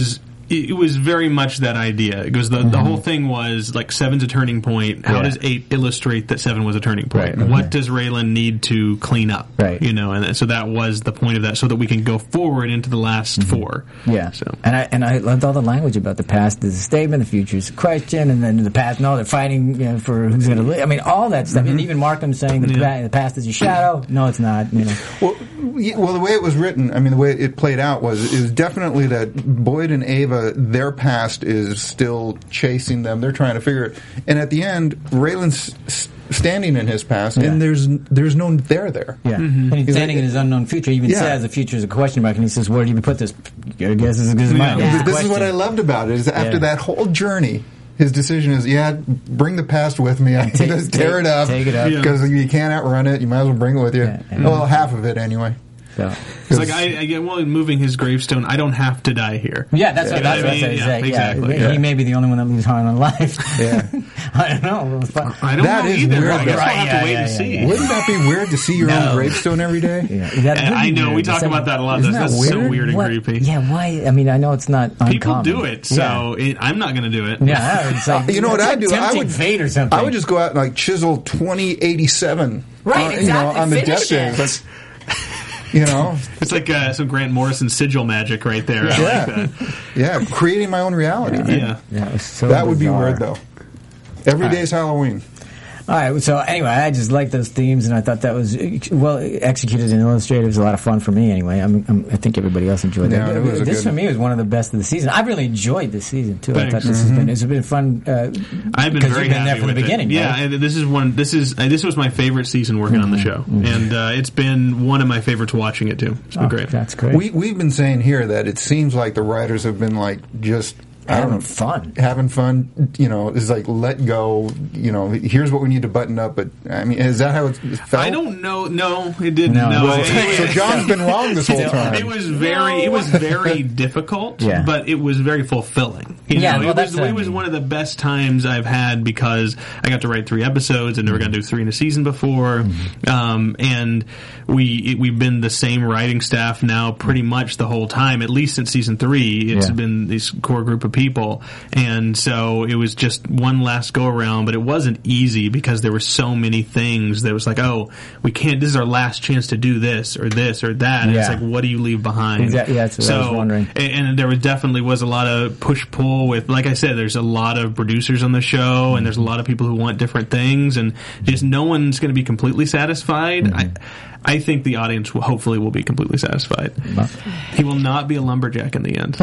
it, it was very much that idea. Because the, mm-hmm. the whole thing was, like, Seven's a turning point. How yeah. does Eight illustrate that Seven was a turning point? Right. What okay. does Raylan need to clean up? Right. You know, and so that was the point of that, so that we can go forward into the last mm-hmm. four. Yeah. So. And I and I loved all the language about the past is a statement, the future is a question, and then the past, no, they're fighting, you know, for who's going to live. I mean, all that stuff. Mm-hmm. And even Markham saying the, yeah. the past is your shadow. No, it's not. You know. Well, well, the way it was written, I mean, the way it played out was is definitely that Boyd and Ava, their past is still chasing them. They're trying to figure it. And at the end, Raylan's standing in his past, yeah. and there's there's no there there. Yeah, mm-hmm. and he's, he's standing like, in his unknown future. He even yeah. says the future is a question mark, and he says, "Where do you put this?" I guess this is mine. Yeah. This is what I loved about it. Is after yeah. that whole journey, his decision is, yeah, bring the past with me. I take, just tear take, it up take it up because yeah. you can't outrun it. You might as well bring it with you. Yeah, well, half of it anyway. So. It's like I, I get well in moving his gravestone. I don't have to die here. Yeah, that's what, that's what I mean. Yeah, exactly. Yeah. He may be the only one that leaves Han alive. Yeah, I don't know. I don't that know is either. Weird, I guess right? we'll have yeah, to wait yeah, and yeah, see. Yeah. Wouldn't that be weird to see your no. own gravestone every day? Yeah, that I know weird. we talk about that a lot. That's, that that's weird? so weird and what? creepy. Yeah, why? I mean, I know it's not uncommon. People do it, so yeah. it, I'm not going to do it. Yeah, it's like, you know what I like do? I would fate or something. I would just go out and like chisel twenty eighty-seven. Right, uh, exactly. You know, on the Finish death it. day. You know, it's like uh, some Grant Morrison sigil magic right there. I yeah, like that. Yeah, creating my own reality. Yeah, yeah. yeah it was so that would bizarre. be weird though. Every All day's right. Halloween. All right, so anyway, I just like those themes, and I thought that was well executed and illustrated. It was a lot of fun for me, anyway. I'm, I'm, I think everybody else enjoyed yeah, that. it was this good... for me was one of the best of the season. I really enjoyed this season too. Thanks. I thought this mm-hmm. has been it's been fun. Uh, I've been very you've been happy there from with the beginning. It. Yeah, right? and this is one. This is uh, this was my favorite season working mm-hmm. on the show, mm-hmm. and uh, it's been one of my favorites watching it too. It's been oh, great. That's great. We we've been saying here that it seems like the writers have been like just. I don't having know, fun. Having fun, you know, it's like let go, you know, here's what we need to button up. But, I mean, is that how it felt? I don't know. No, it didn't. No. No. Well, it, so John's been wrong this whole time. It was very, it was very difficult, yeah. but it was very fulfilling. You yeah, know, well, it that's was, it was one of the best times I've had because I got to write three episodes and never got to do three in a season before. Mm-hmm. Um, and we, we've been the same writing staff now pretty much the whole time, at least since season three. It's yeah. been this core group of people. And so it was just one last go around, but it wasn't easy because there were so many things that was like, oh, we can't, this is our last chance to do this or this or that. And yeah. it's like, what do you leave behind? Exactly. Yeah, that's what so, I was wondering. And, and there was definitely was a lot of push pull with, like I said, there's a lot of producers on the show mm-hmm. and there's a lot of people who want different things and just no one's going to be completely satisfied. Mm-hmm. I, I think the audience will hopefully will be completely satisfied. Well. He will not be a lumberjack in the end.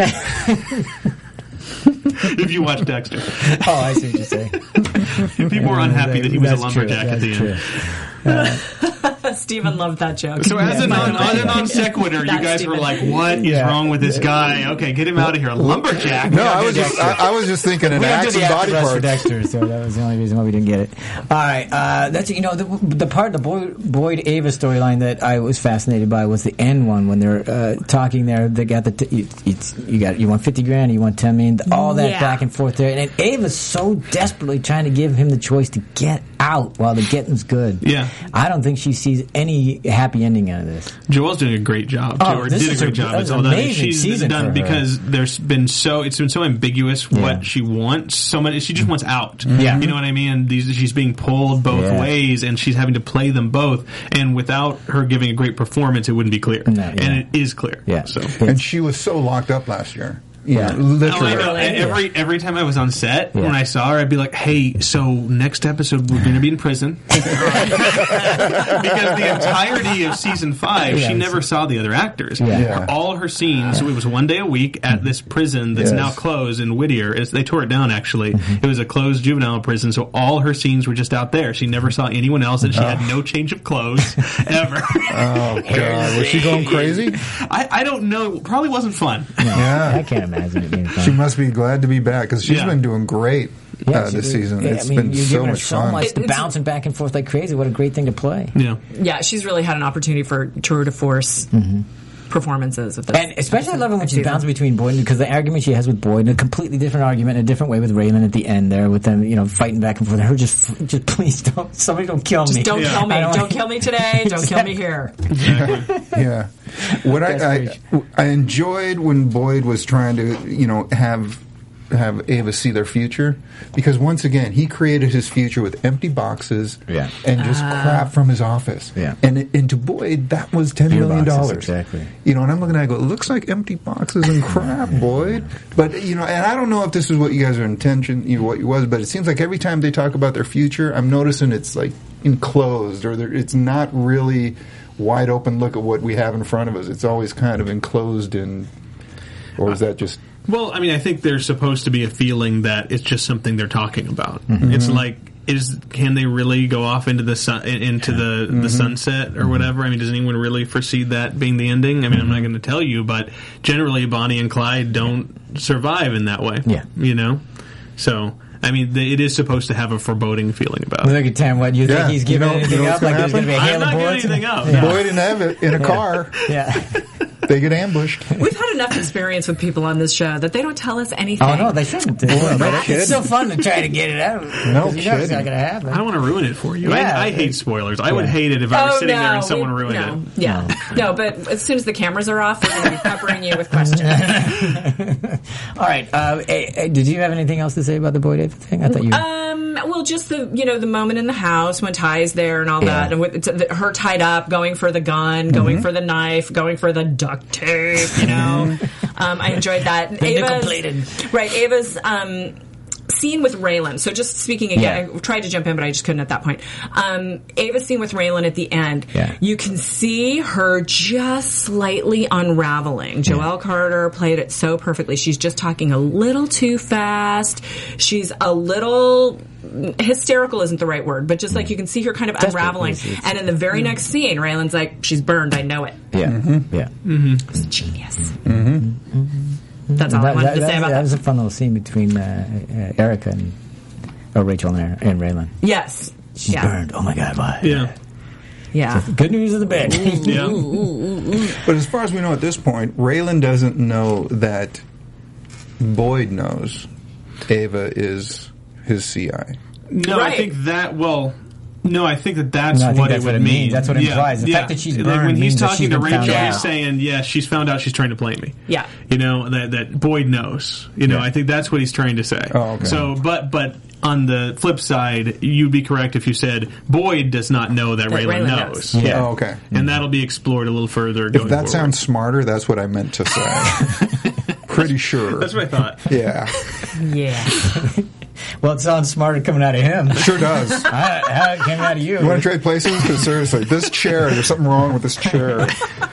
If you watch Dexter. Oh, I see what you're saying. People were unhappy that he was a lumberjack true. at the That's end. Uh, Stephen loved that joke. So as yeah. a non, as a non sequitur, you guys Stephen. were like, "What is yeah. wrong with this guy? Okay, get him out of here, lumberjack." No, I was just I, I was just thinking an we axe do and the body parts for parts. Dexter, so that was the only reason why we didn't get it. All right, uh, that's you know the, the part the Boyd, Boyd Ava storyline that I was fascinated by was the end one when they're uh, talking there. They got the t- it's, you got you want fifty grand, you want ten million, all that yeah. back and forth there, and Ava's so desperately trying to give him the choice to get out while the getting's good. Yeah, I don't think she sees any happy ending out of this. Joelle's doing a great job. Oh, Joel this did a is great a- job. that It's was all an done. amazing She's season done for her. because there's been so it's been so ambiguous Yeah. what she wants. So much she just wants out. Yeah. You know what I mean? These, she's being pulled both Yeah. ways, and she's having to play them both. And without her giving a great performance, it wouldn't be clear. No, yeah. And it is clear. Yeah. So. And she was so locked up last year. Yeah. Literally. Oh, I know. Really? Every every time I was on set, Yeah. when I saw her, I'd be like, "Hey, so next episode we're going to be in prison," because the entirety of season five, Yes. she never saw the other actors. Yeah. Yeah. All her scenes, so it was one day a week at this prison that's Yes. now closed in Whittier. It's, they tore it down actually. It was a closed juvenile prison, so all her scenes were just out there. She never saw anyone else, and she had no change of clothes ever. Oh God, was she going crazy? I, I don't know. Probably wasn't fun. Yeah. I can't imagine it being fun. She must be glad to be back because she's Yeah. been doing great Yeah, uh, she this did. season. Yeah, It's I mean, been you're so giving her much so fun. much It- it's- bouncing back and forth like crazy. What a great thing to play. Yeah. Yeah, she's really had an opportunity for tour de force. Mm-hmm. performances with this. And especially I love it when she season. bounces between Boyd, because the argument she has with Boyd, a completely different argument in a different way with Raylan at the end there, with them, you know, fighting back and forth. Her just, just please don't, somebody don't kill Just me. don't Yeah. kill me. I don't Don't, like- kill me today. Don't kill me here. Yeah. What I, I That's I enjoyed when Boyd was trying to, you know, have have Ava see their future, because once again he created his future with empty boxes Yeah. and just crap from his office. Yeah. And and to Boyd that was ten Beer million boxes, dollars. exactly. You know, and I'm looking at it, I go, it looks like empty boxes and crap, Boyd. But you know, and I don't know if this is what you guys are intention, you know, what it was, but it seems like every time they talk about their future, I'm noticing it's like enclosed, or there- it's not really wide open look at what we have in front of us. It's always kind of enclosed in, or is that just... Well, I mean, I think there's supposed to be a feeling that it's just something they're talking about. Mm-hmm. It's like, is can they really go off into the sun, into the, Mm-hmm. the sunset or whatever? I mean, does anyone really foresee that being the ending? I mean, I'm not going to tell you, but generally, Bonnie and Clyde don't survive in that way. Yeah. You know, so. I mean, the, it is supposed to have a foreboding feeling about it. Look at Tam, what, you Yeah, think he's you giving know- you anything know up? what's Like gonna there's going to be a I'm hail of not giving bullets? anything up. Yeah. Boyd and Evan in a car, Yeah. they get ambushed. We've had enough experience with people on this show that they don't tell us anything. Oh, no, they shouldn't. They will, but it's so fun to try to get it out. No Because you know it's kidding. not going to happen. I don't want to ruin it for you. Yeah. I, I hate spoilers. I would Yeah. hate it if I was Oh, sitting no, there and someone we- ruined no. it. Yeah. No, but as soon as the cameras are off, we're going to be peppering you with questions. All right. Uh, eh, eh, did you have anything else to say about the Boyd Ava thing? I thought you... Um, well, just the you know the moment in the house when Ty's there and all Yeah. that, and with t- the, her tied up, going for the gun, going Mm-hmm. for the knife, going for the duct tape. You know, um, I enjoyed that. And The nickel Ava's- plated. right? Ava's um, scene with Raylan. So just speaking again, Yeah. I tried to jump in, but I just couldn't at that point. Um, Ava's scene with Raylan at the end. Yeah. You can see her just slightly unraveling. Joelle Carter played it so perfectly. She's just talking a little too fast. She's a little hysterical isn't the right word, but just like you can see her kind of Desperate, unraveling. it's- it's- And in the very next scene, Raylan's like, "She's burned. I know it." Yeah. Yeah. It's genius. Mm-hmm. That's all I That, wanted that, to say that, about that that. was a fun little scene between uh, uh, Erica and... Oh, Rachel and, and Raylan. Yes. She's yeah. burned. Oh, my God. Why? Yeah. Yeah. Good news of the bad. Yeah. But as far as we know at this point, Raylan doesn't know that Boyd knows Ava is his C I. No, Right. I think that, well, no, I think that that's No, I think what that's it what would it mean. means. That's what it Yeah, implies. The yeah. fact that she's Like burned when he's means that talking she's to been found Rachel, out. he's saying, yeah, she's found out she's trying to play me. Yeah. You know, that, that Boyd knows. You know, Yeah. I think that's what he's trying to say. Oh, okay. So, but, but on the flip side, you'd be correct if you said Boyd does not know that, That Raylan, Raylan knows. knows. Yeah. Oh, okay. And that'll be explored a little further If going that forward. sounds smarter, that's what I meant to say. Pretty sure. That's what I thought. Yeah, Yeah. Well, it sounds smarter coming out of him. sure does. how, how it came out of you? You want to trade places? Because seriously, this chair, there's something wrong with this chair.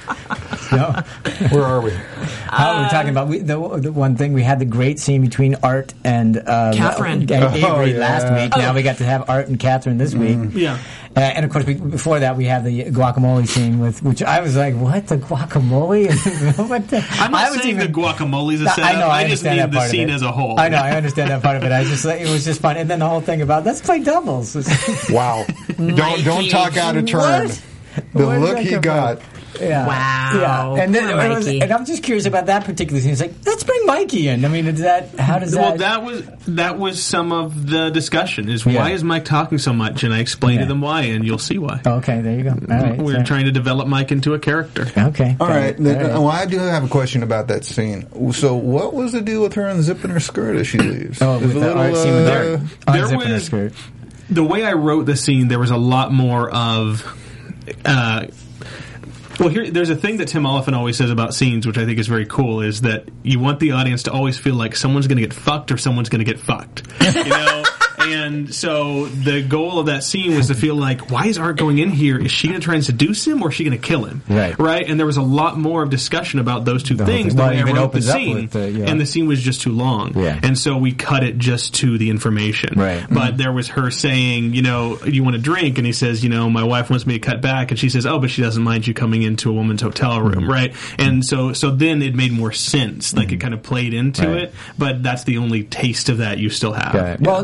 No. Where are we? How we're talking about we, the, the one thing we had the great scene between Art and um, Catherine. and Avery Oh, yeah. last week. Now Oh. we got to have Art and Catherine this week. Yeah. Uh, and of course, we, before that, we have the guacamole scene with which I was like, "What the guacamole?" what the? I'm not I was saying even- the guacamole's a No, setup. I know. I, just understand need that the part of scene it. as a whole. I know. I understand that part of it. I just like, it was just fun, and then the whole thing about let's play doubles. It's- Wow. Don't don't Mikey. talk out of turn. What? The Where did look that he come got. Yeah. Wow. Yeah. And then Poor it was, Mikey. and I'm just curious about that particular scene. It's like, let's bring Mikey in. I mean, is that how does that? Well, that was that was some of the discussion. Is why Yeah. is Mike talking so much? And I explained Yeah. to them why, and you'll see why. Oh, okay, there you go. All right. We're so- trying to develop Mike into a character. Okay. All right. All Then, right. Well, I do have a question about that scene. So, what was the deal with her unzipping her skirt as she leaves? Oh, There's with a the art scene with uh, her there unzipping her was- skirt. The way I wrote the scene, there was a lot more of. Uh, well, here there's a thing that Tim Oliphant always says about scenes, which I think is very cool, is that you want the audience to always feel like someone's going to get fucked or someone's going to get fucked. You know. And so the goal of that scene was to feel like, why is Art going in here? Is she going to try and seduce him, or is she going to kill him? Right. Right. And there was a lot more of discussion about those two The whole things. thing. The Well, way it I even wrote the opens up scene, with the- yeah. and the scene was just too long. Yeah. And so we cut it just to the information. Right. But there was her saying, you know, you want to drink, and he says, you know, my wife wants me to cut back, and she says, oh, but she doesn't mind you coming into a woman's hotel room, Mm-hmm. right? And so, so then it made more sense, like it kind of played into Right. it. But that's the only taste of that you still have. Right. Well, no, it opens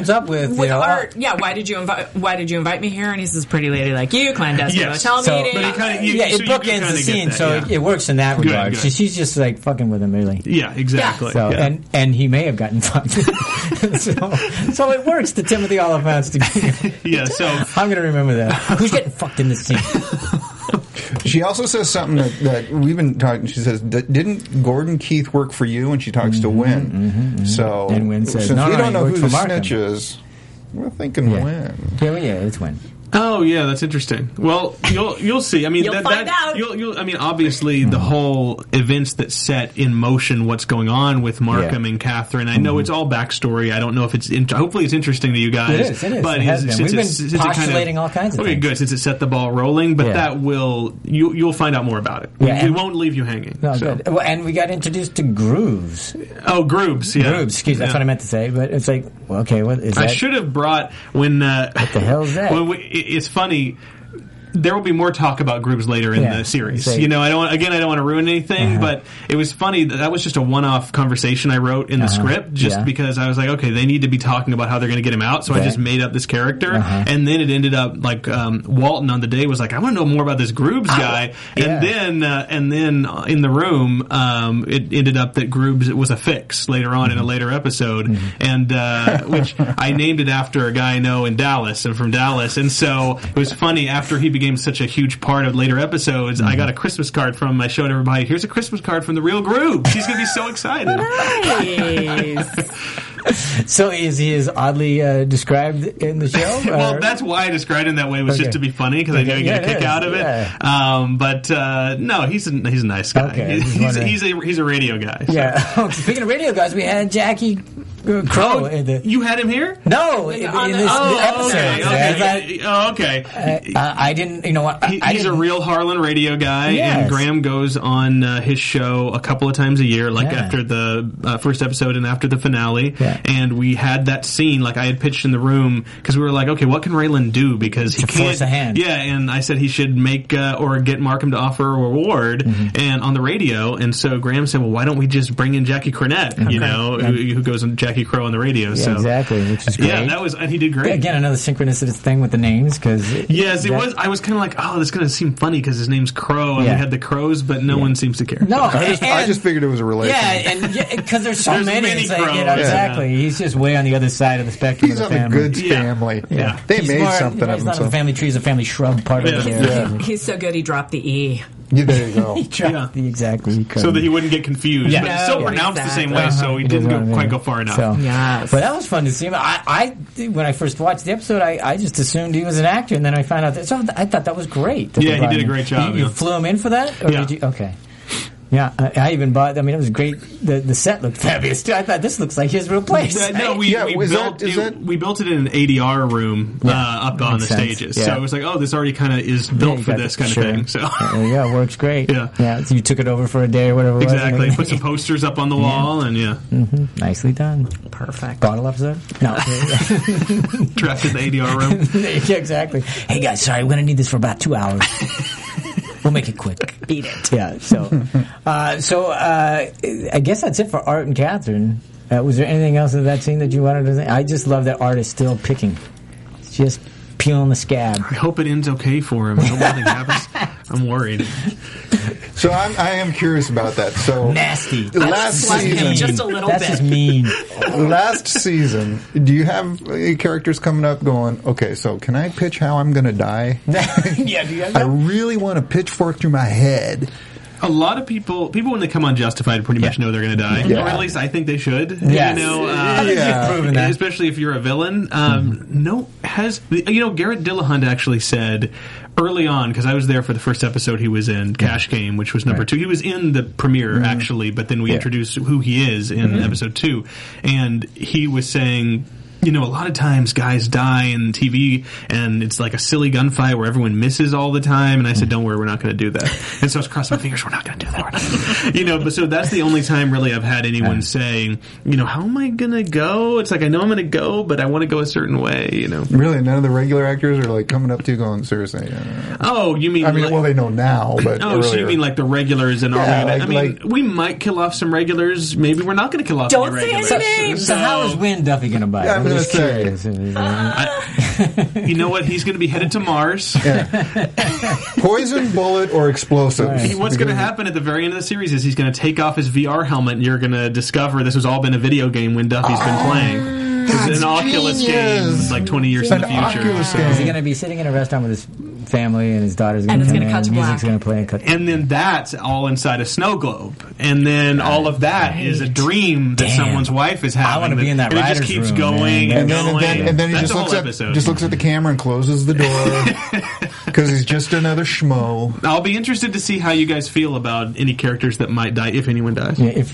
what's up with, with you know, Art. Yeah, why did you invite? Why did you invite me here? And he says, "Pretty lady like you, clandestine Yes. hotel So- meeting." But he kinda- you- yeah, so it you bookends can the kinda get scene, that, so yeah. it, it works in that Good, regard. good. So she's just like fucking with him, really. Yeah, exactly. So yeah. and and he may have gotten fucked. so, so it works. The Timothy Olyphant's together. yeah, so I'm gonna remember that. Who's getting fucked in this scene? She also says something that, that we've been talking. She says, "D- "Didn't Gordon Keith work for you?" And she talks to Wynn. Mm-hmm. So And Wynn says, since "No, we no, don't he know worked who for the Markham." snitch is, we're thinking Yeah. Wynn. Yeah, well, yeah, it's Wynn. Oh yeah, that's interesting. Well, you'll you'll see. I mean, You'll that, find that, out. You'll, you'll, I mean, obviously, the whole events that set in motion what's going on with Markham Yeah. and Catherine. I know it's all backstory. I don't know if it's. In, hopefully, it's interesting to you guys. It is, it is. But It has been. since We've it's- been since it kind of- postulating all kinds of Okay, things. good. Since it set the ball rolling, but Yeah. that will you you'll find out more about it. Yeah, we, we and- won't leave you hanging. No, so. good. Well, and we got introduced to Grooves. Oh, Groobs. Yeah, Grooves, excuse me. That's Yeah. what I meant to say. But it's like, well, okay, what is I that? should have brought when. Uh, what the hell's that? When we, it- it's funny. There will be more talk about groups later in Yeah, the series. say- You know, I don't. Want, again, I don't want to ruin anything, Uh-huh. but it was funny that that was just a one-off conversation I wrote in the Uh-huh. script, just Yeah. because I was like, okay, they need to be talking about how they're going to get him out, so I Okay. just made up this character, Uh-huh. and then it ended up like um, Walton on the day was like, I want to know more about this Groobs guy, Yeah. and then uh, and then uh, in the room, um, it ended up that Groobs was a fix later on Mm-hmm. in a later episode, and uh, which I named it after a guy I know in Dallas and from Dallas, and so it was funny after he became such a huge part of later episodes. I got a Christmas card from him. I showed everybody, here's a Christmas card from the real Groobs. He's going to be so excited. Nice. So is he as oddly uh, described in the show? Well, or- that's why I described him that way, was Okay. just to be funny, because I knew Okay. he'd get Yeah, a it kick is. out of it. Yeah. Um, but uh, no, he's a, he's a nice guy. Okay, I was he's, he's, wondering. he's, a, he's a radio guy. so. Yeah. Oh, speaking of radio guys, we had Jackie uh, Crow Oh, in the. you had him here? No, in, on in the- this Oh, episode. okay. okay. I, Oh, okay. I, I didn't, you know what? He, I he's a didn't- real Harlan radio guy, Yes. and Graham goes on uh, his show a couple of times a year, like Yeah. after the uh, first episode and after the finale. Yeah. And we had that scene, like I had pitched in the room, because we were like, okay, what can Raylan do? Because he To can't. force a hand. Yeah, and I said he should make uh, or get Markham to offer a reward, Mm-hmm. and on the radio. And so Graham said, well, why don't we just bring in Jackie Cornett? You know, who, who goes on Jackie Crow on the radio? Yeah, so exactly, which is great. yeah, that was, and he did great. Again, another synchronicity thing with the names, because Yes, it was. I was kind of like, oh, this is going to seem funny because his name's Crow, and Yeah. we had the Crows, but no one seems to care. No, I just, I and- just figured it was a relation. Yeah, and because there's so There's many, many it's like, you know, Crows, exactly. He's just way on the other side of the spectrum He's of on the the family. good Yeah. family. Yeah. They He's made more- something you know, of he's not a himself. family tree; he's a family shrub part Yeah. of it. Yeah. He's so good he dropped the E. Yeah, there you go. Yeah. The exactly. he So couldn't. that he wouldn't get confused. Yeah. But it's still Yeah, pronounced the same exactly. way, so he It is didn't what I go, mean. quite go far enough. So, Yes. but that was fun to see him. I, I, when I first watched the episode, I, I just assumed he was an actor, and then I found out that. So I thought that was great. that Yeah, they he brought did a him in. great job, You, you yeah. flew him in for that, or Yeah. did you? Okay. Yeah, I, I even bought. I mean, it was great. The the set looked fabulous too. I thought this looks like his real place. Uh, no, we, Yeah, we was built that- is it, that- we built it in an A D R room uh, up on the Makes sense. stages. Yeah. So it was like, oh, this already kind of is Yeah, built you for got this the- kind sure. of thing. So There you go. It works great. Yeah. yeah. So you took it over for a day or whatever. It was, exactly, and put some posters up on the wall, and yeah, then- Nicely done. Perfect. Bottle episode? No. trapped in the A D R room. Yeah, exactly. Hey guys, sorry, we're gonna need this for about two hours. We'll make it quick. Beat it. Yeah. So, uh, so uh, I guess that's it for Art and Catherine. Uh, was there anything else in that scene that you wanted to say? I just love that Art is still picking. It's just peeling the scab. I hope it ends okay for him. I hope nothing happens. I'm worried. So I'm, I am curious about that. So Nasty. last Like him season, just a little That's bit. just mean. last season, do you have any characters coming up going, okay, so can I pitch how I'm going to die? Yeah. Do you have I that? really want a pitchfork through my head. A lot of people, people when they come on Justified, pretty much know they're going to die, Yeah. or at least I think they should. Yes. You know, I uh, think Yeah. you've proven that. especially if you're a villain. Um, No, has you know Garrett Dillahunt actually said early on, because I was there for the first episode he was in, Cash Game, which was number Right. two. He was in the premiere actually, but then we Yeah. introduced who he is in episode two, and he was saying, you know, a lot of times guys die in T V and it's like a silly gunfight where everyone misses all the time. And I said, don't worry, we're not going to do that. And so I was crossing my fingers, we're not going to do that. We're not. You know, but so that's the only time really I've had anyone say, you know, how am I going to go? It's like, I know I'm going to go, but I want to go a certain way, you know. Really, none of the regular actors are like coming up to you going, seriously. Uh, Oh, you mean... I mean, like, well, they know now, but Oh, so you earlier. mean like the regulars and all Yeah, that? like- I mean, like- we might kill off some regulars. Maybe we're not going to kill off Don't any say regulars. any names. So how is Wynn Duffy going to buy? Yeah, I it? was going to say. I, you know what? He's going to be headed to Mars. Yeah. Poison, bullet, or explosives. Right. He, what's going to happen at the very end of the series is he's going to take off his V R helmet, and you're going to discover this has all been a video game when Duffy's oh, been playing. It's an Oculus genius. game, like twenty years An in the future. Oculus So. game. Is he going to be sitting in a restaurant with his family and his daughter's going And to it's come gonna cut in, to music's black. going to play and cut. And then that's all inside a snow globe. And then all of that right. is a dream that Damn. someone's wife is having. I wanna be in that and it just writer's keeps room, going man. and, And then, and going. then, and then he That's just the looks whole at episode. just looks at the camera and closes the door because he's just another schmo. I'll be interested to see how you guys feel about any characters that might die, if anyone dies. Yeah, if,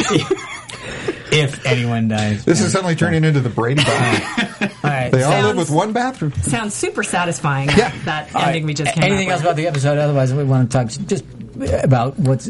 if anyone dies. This is suddenly turning into the Brady Bunch. All right. They all Sounds- live with one bathroom. Sounds super satisfying. Yeah. That All ending right. we just came Anything up else with. about the episode? Otherwise, we want to talk just about what's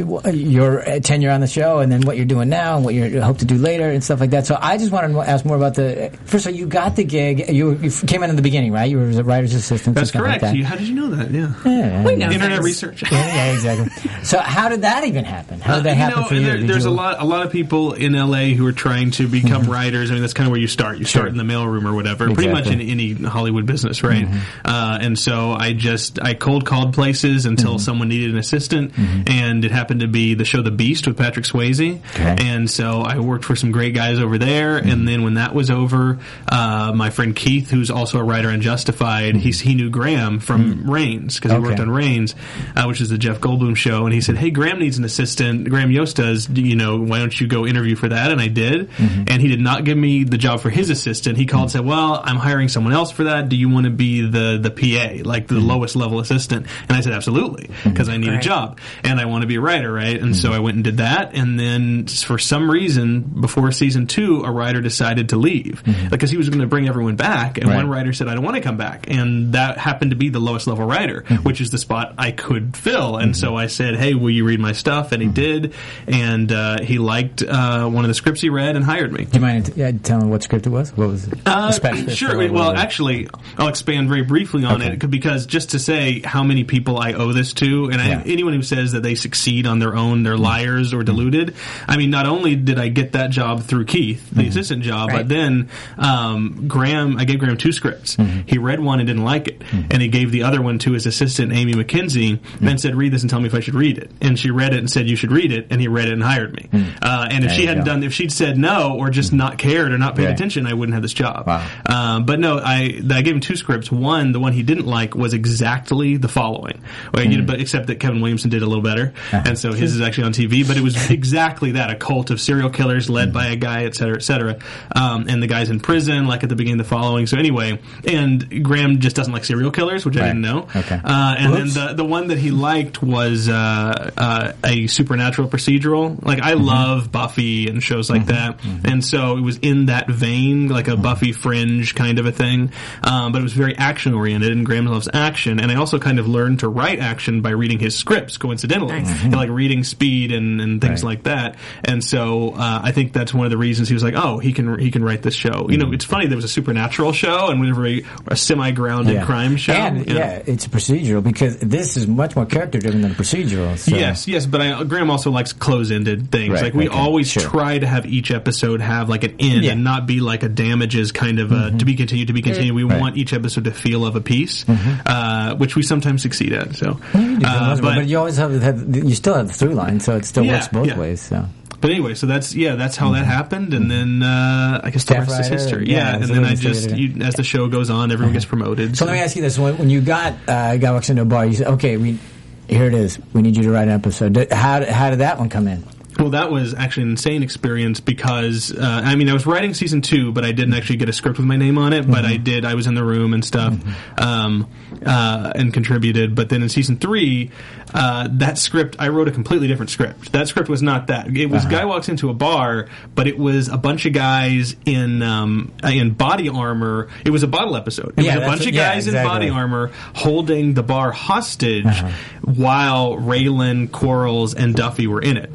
your tenure on the show, and then what you're doing now, and what you hope to do later, and stuff like that. So I just wanted to ask more about the. First of all, you got the gig. You, you came in in the beginning, right? You were a writer's assistant. That's stuff correct. Like that. You, how did you know that? Yeah. Yeah, We know Internet things. research. yeah, yeah, exactly. So how did that even happen? How did that Uh, happen you know, for you? There, Did there's you- a lot, a lot of people in L A who are trying to become writers. I mean, that's kind of where you start. You start Sure. in the mailroom or whatever. Pretty much in Exactly. any Hollywood business, right? Uh, and so I just I cold called places until someone needed an assistant, and it happened to be the show The Beast with Patrick Swayze. Okay. And so I worked for some great guys over there. And then when that was over, uh, my friend Keith, who's also a writer on Justified, he's, he knew Graham from Reigns because he Okay. worked on Reigns, uh, which is the Jeff Goldblum show. And he said, "Hey, Graham needs an assistant. Graham Yost does. You know, why don't you go interview for that?" And I did. And he did not give me the job for his assistant. He called and said, "Well, I'm hiring someone else for that. Do you want to be the the P A, like the lowest level assistant?" And I said, "Absolutely," because I need Right. a job and I want to be a writer, right? And so I went and did that. And then for some reason, before season two, a writer decided to leave because he was going to bring everyone back. And Right. one writer said, "I don't want to come back." And that happened to be the lowest level writer, which is the spot I could fill. And so I said, "Hey, will you read my stuff?" And he did. And uh, he liked uh, one of the scripts he read and hired me. Do you mind yeah, telling what script it was? What was it? Uh, Especially sure. for- Well, actually, I'll expand very briefly on Okay. it because just to say how many people I owe this to, and Yeah. I, anyone who says that they succeed on their own, they're liars or deluded. I mean, not only did I get that job through Keith, the assistant job, Right. but then um, Graham, I gave Graham two scripts. He read one and didn't like it, and he gave the other one to his assistant, Amy McKenzie, and said, "Read this and tell me if I should read it." And she read it and said, "You should read it," and he read it and hired me. Uh, and if There she you hadn't go. done, if she'd said no or just not cared or not paid Right. attention, I wouldn't have this job. Wow. Um, but no, I I gave him two scripts. One, the one he didn't like, was exactly the following, well, you know, but except that Kevin Williamson did a little better, and so his is actually on T V. But it was exactly that: a cult of serial killers led by a guy, et cetera, et cetera. Um, and the guy's in prison, like at the beginning of the following. So anyway, and Graham just doesn't like serial killers, which I Right. didn't know. Okay. Uh, and Whoops. then the the one that he liked was uh, uh, a supernatural procedural. Like I love Buffy and shows like that, and so it was in that vein, like a Buffy Fringe kind of a thing. Um, but it was very action oriented, and Graham loves action. And I also kind of learned to write action by reading his scripts, coincidentally, Nice. and, like reading Speed and, and things Right. like that. And so uh, I think that's one of the reasons he was like, "Oh, he can he can write this show." You know, it's funny there was a supernatural show and we were a, a semi grounded crime show. And, you know. yeah, it's a procedural because this is much more character driven than a procedural. So. Yes, yes, but I, Graham also likes close-ended things. Right, like we okay, always sure. try to have each episode have like an end Yeah. and not be like a damages kind of a to be continued, to be continued. We Right. want each episode to feel of a piece, uh, which we sometimes succeed at. So, You do, uh, but, but you always have, have you still have the through line, so it still Yeah, works both yeah. ways. So But anyway, so that's yeah, that's how that happened, and then uh, I guess the Staff rest is writer, history. yeah, Yeah, that's and the then way I you just stated it. you, as the show goes on, everyone gets promoted. So let me ask you this: when, when you got uh, guy walks into a bar, you said, "Okay, we here it is. We need you to write an episode." Did, how how did that one come in? Well, that was actually an insane experience because, uh, I mean, I was writing season two, but I didn't actually get a script with my name on it, but I did, I was in the room and stuff, um, uh, and contributed. But then in season three, uh, that script, I wrote a completely different script. That script was not that. It was Uh-huh. guy walks into a bar, but it was a bunch of guys in, um, in body armor. It was a bottle episode. It Yeah, was a that's bunch what- of yeah, guys exactly. in body armor holding the bar hostage Uh-huh. while Raylan, Quarles, and Duffy were in it. In fact,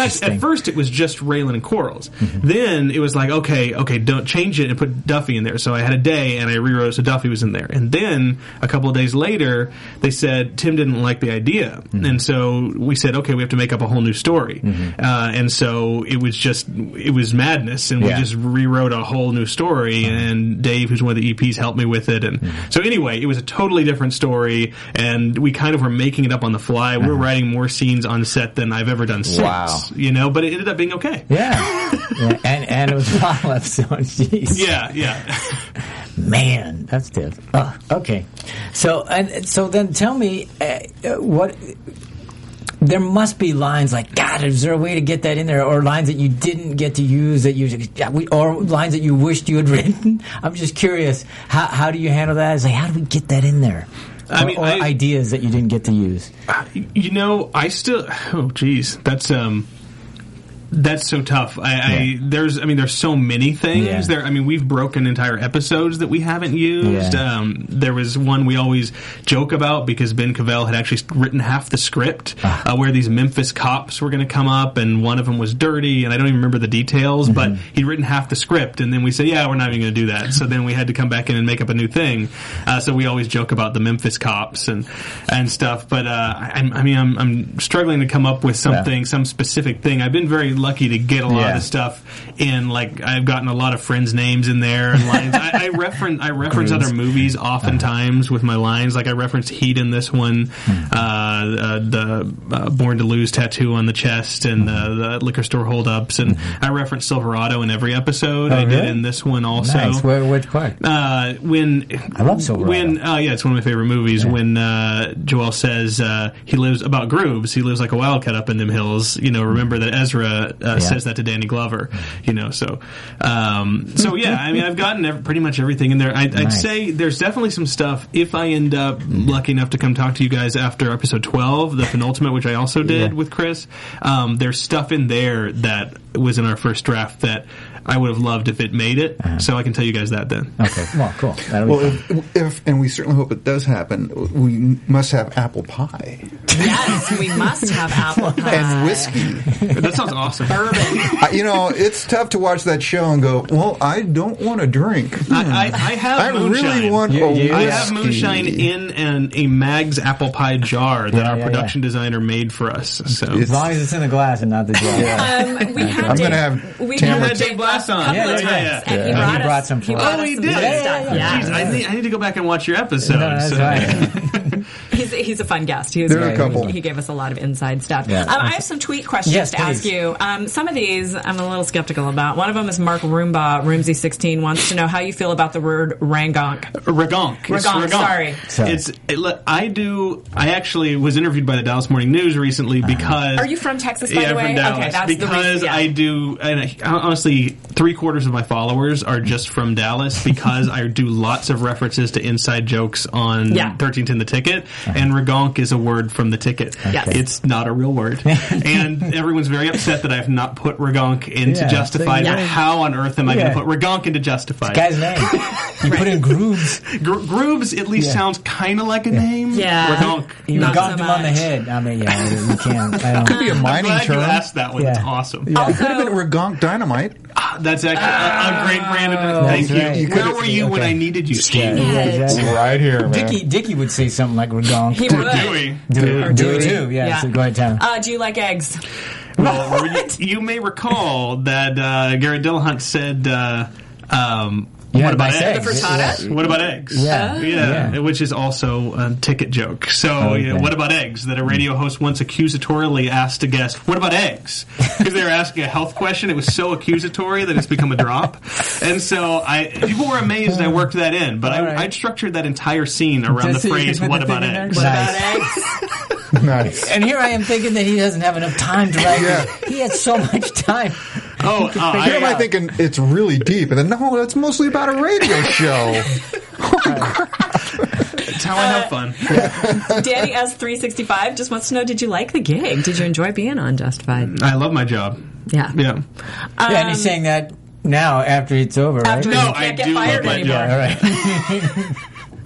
actually, at first it was just Raylan and Quarles. Mm-hmm. Then it was like, okay, okay, don't change it and put Duffy in there. So I had a day and I rewrote it so Duffy was in there. And then a couple of days later, they said Tim didn't like the idea. Mm-hmm. And so we said, okay, we have to make up a whole new story. Mm-hmm. Uh, and so it was just, it was madness. And yeah. we just rewrote a whole new story. Mm-hmm. And Dave, who's one of the E Ps, helped me with it. And mm-hmm. so anyway, it was a totally different story. And we kind of were making it up on the fly. We were writing more scenes on set than I've ever done since. Wow. You know, but it ended up being okay. Yeah. yeah. And and it was a lot of episodes. Jeez. Yeah, yeah. Man, that's stiff. Oh, okay. So and so then tell me uh, what there must be lines like, God, is there a way to get that in there, or lines that you didn't get to use that you, or lines that you wished you had written? I'm just curious. How how do you handle that? It's like, how do we get that in there? I mean, or, or I, ideas that you didn't get to use. You know, I still. Oh, geez, that's um, that's so tough. I, yeah. I there's, I mean, there's so many things yeah. there. I mean, we've broken entire episodes that we haven't used. Yeah. Um, there was one we always joke about because Ben Cavell had actually written half the script, ah. uh, where these Memphis cops were going to come up, and one of them was dirty, and I don't even remember the details, mm-hmm. but he'd written half the script, and then we said, yeah, we're not even going to do that. So then we had to come back in and make up a new thing. Uh, so we always joke about the Memphis cops and and stuff. But uh, I, I mean, I'm, I'm struggling to come up with something, yeah. some specific thing. I've been very lucky to get a lot yeah. of the stuff in. Like, I've gotten a lot of friends' names in there and lines. I, I reference I reference other movies oftentimes with my lines. Like, I referenced Heat in this one, uh, uh, the uh, Born to Lose tattoo on the chest, and uh, the liquor store holdups, and I reference Silverado in every episode. Oh, I really? did in this one also. Nice. Where, which part? Uh, when I love Silverado. When uh, yeah, it's one of my favorite movies. Yeah. When uh, Joel says uh, he lives about Grooves, he lives like a wildcat up in them hills. You know, remember that Ezra uh, yeah. says that to Danny Glover. You know, so um, so yeah. I mean, I've gotten every, pretty much everything in there. I, Nice. I'd say there's definitely some stuff. If I end up lucky enough to come talk to you guys after episode twelve, the penultimate, which I also did Yeah. with Chris, um, there's stuff in there that was in our first draft that I would have loved if it made it. Uh-huh. So I can tell you guys that then. Okay. Well, cool. That'll Well, be fun. if, if and we certainly hope it does happen, we must have apple pie Yes, we must have apple pie. and whiskey. That sounds awesome. Bourbon. I, you know, it's tough to watch that show and go, well, I don't want to drink. I, I, I have I moonshine. really want You- a you- whiskey. I have moonshine in an, a Mag's apple pie jar that Yeah, our yeah, production designer made for us. So It's- As long as it's in the glass and not the jar. Um, we had I'm Dave, gonna have we Tamara- had You had Dave Blass on. a couple Yeah, of yeah, times, yeah. and he Yeah. brought He brought us, some he for brought Oh, us he some did? good Yeah, stuff. yeah, Yeah, Jeez, I, need, I need to go back and watch your episode. No, that's so. right. He's, he's a fun guest. He was There are a very, couple. He, he gave us a lot of inside stuff. Yeah. Um, I have some tweet questions Yes, to ask please. you. Um, some of these I'm a little skeptical about. One of them is Mark Roomba, Roomsy sixteen, wants to know how you feel about the word rangonk. Ragonk. It's Ragonk, sorry. Sorry. It's. It, le- I do. I actually was interviewed by the Dallas Morning News recently because. Are you from Texas, by yeah, the way? from Dallas. Okay, that's the because reason, yeah. I do. And I, honestly, three quarters of my followers are just from Dallas because I do lots of references to inside jokes on Yeah. thirteen ten The Ticket, and ragonk is a word from the ticket. Yes. It's not a real word, and everyone's very upset that I have not put ragonk into Yeah, Justified. so But you- how on earth am I Yeah. going to put ragonk into Justified? Guy's name. You put in grooves. Gro- Grooves at least Yeah. sounds kind of like a name. Yeah. Ragonk. You Not gonked so him on the much. head. I mean, yeah, you can't. I don't. Could be a I'm mining glad term. you asked that one. Yeah. It's awesome. Yeah. It could have been Ragonk Dynamite. Ah, that's actually a, a great brand of Oh, Thank that's you. right. You Where could've- were you when okay. I needed you? Yeah, yeah, exactly. Right here, man. Dickie, Dickie would say something like ragonk. He Do would. Dewey. it, do it too. Yeah, Yeah. so go ahead, Tom. Uh, do you like eggs? Well, you, you may recall that uh, Garrett Dillahunt said, uh, um, You what had about nice eggs? eggs. The frittata? What about eggs? Yeah. Yeah, Yeah. which is also a ticket joke. So, Okay. you know, what about eggs? That a radio host once accusatorily asked a guest, what about eggs? Because they were asking a health question. It was so accusatory that it's become a drop. And so I people were amazed I worked that in. But All I, right. I structured that entire scene around Just the so you phrase, could put what the about thing in there? eggs? What Nice. about eggs? Nice. And here I am thinking that he doesn't have enough time to write. Yeah. He has so much time. Oh, uh, Here I, am I thinking it's really deep, and then no, it's mostly about a radio show. that's how I have fun. Danny S three sixty-five just wants to know, did you like the gig? Did you enjoy being on Justified? I love my job. Yeah. Yeah. yeah, and he's saying that now after it's over, right? After No, you I can't get do love fired my anymore. job. All right.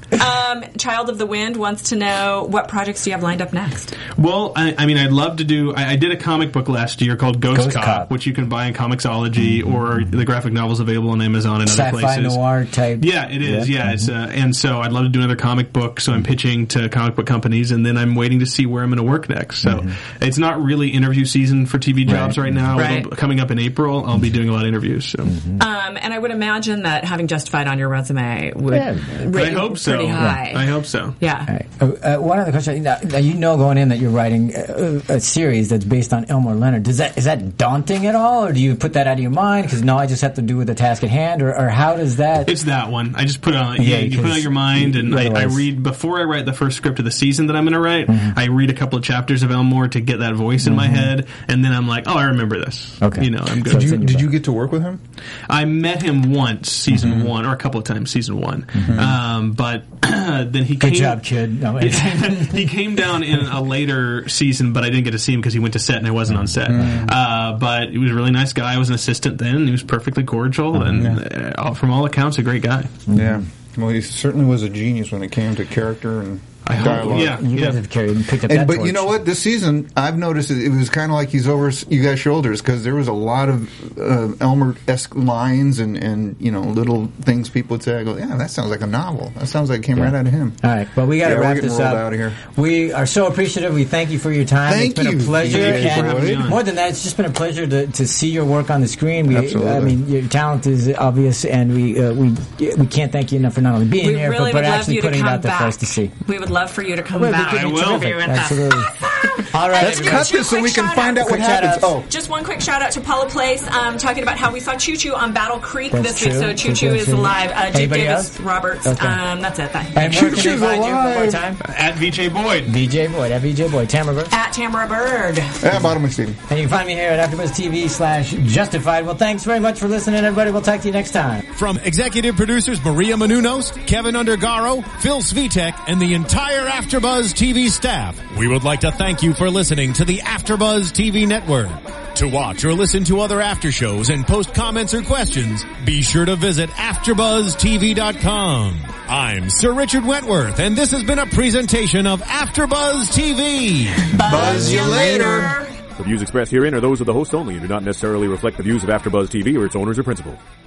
Um, Child of the Wind wants to know, what projects do you have lined up next? Well, I, I mean, I'd love to do. I, I did a comic book last year called Ghost, Ghost Cop, Cop. which you can buy in Comixology, mm-hmm. or the graphic novel's available on Amazon and other Sci-fi places. noir type. Yeah, it is. Yeah, yeah. it's uh, and so I'd love to do another comic book. So I'm pitching to comic book companies, and then I'm waiting to see where I'm going to work next. So mm-hmm. it's not really interview season for T V jobs right, right now. Right. It'll, coming up in April, I'll be doing a lot of interviews. So. Mm-hmm. Um, and I would imagine that having Justified on your resume would Yeah. rate I hope you so. pretty high. Yeah. I hope so. Yeah. All right. Uh, uh, one other question. Now, now you know going in that you're writing a, a series that's based on Elmore Leonard. Does that is that daunting at all, or do you put that out of your mind? Because no, I just have to do with the task at hand, or, or how does that? It's that one. I just put it on. Yeah, Yeah, you put it on your mind, and I, I read before I write the first script of the season that I'm going to write. Mm-hmm. I read a couple of chapters of Elmore to get that voice in mm-hmm. my head, and then I'm like, oh, I remember this. Okay. You know, I'm good. Did you, did you get to work with him? I met him once, season Mm-hmm. one, or a couple of times, season one. Mm-hmm. Um, but then he Good came. job, kid. No, he came down in a later season, but I didn't get to see him because he went to set and I wasn't on set. Mm-hmm. Uh, but he was a really nice guy. I was an assistant then, and he was perfectly cordial, mm-hmm. and uh, from all accounts, a great guy. Yeah. Well, he certainly was a genius when it came to character and I hope, dialogue. yeah, You yeah. guys have carried and picked up And, that but torch. you know what? This season, I've noticed it, it was kind of like he's over you guys' shoulders because there was a lot of uh, Elmer-esque lines and, and you know little things people would say. I go, yeah, that sounds like a novel. That sounds like it came Yeah. right out of him. All right, well, we got to Yeah, we're wrap getting this rolled up. out of here. We are so appreciative. We thank you for your time. Thank it's been you. a pleasure. Thank you for and having me on. more than that, it's just been a pleasure to, to see your work on the screen. We, Absolutely. I mean, your talent is obvious, and we uh, we we can't thank you enough for not only being We here, really but, but would love actually you to putting it come out there for back. us to see. We would love for you to come Well, back. we could be I will. terrific. With us. Absolutely. All right, Let's everybody. cut this so Two we quick can find out what Quick happens. shout-outs. Oh, Just one quick shout out to Paula Place, um, talking about how we saw Choo Choo on Battle Creek That's this week. true. So Choo That's Choo is true. alive. Uh, Jake Anybody Davis else? Roberts. Okay. Um, that's it. Thank And where can they Choo-choo's find you one more alive. time? At V J Boyd. V J Boyd, at V J Boyd, Tamara Bird. At Tamara Bird. yeah, bottom of Stephen. And you can find me here at AfterBuzz T V slash Justified. Well, thanks very much for listening, everybody. We'll talk to you next time. From executive producers Maria Menounos, Kevin Undergaro, Phil Svitek, and the entire AfterBuzz T V staff, we would like to thank you for listening to the AfterBuzz T V network. To watch or listen to other after shows and post comments or questions, be sure to visit after buzz T V dot com. I'm Sir Richard Wentworth, and this has been a presentation of AfterBuzz T V. Buzz you later. The views expressed herein are those of the host only and do not necessarily reflect the views of AfterBuzz T V or its owners or principals.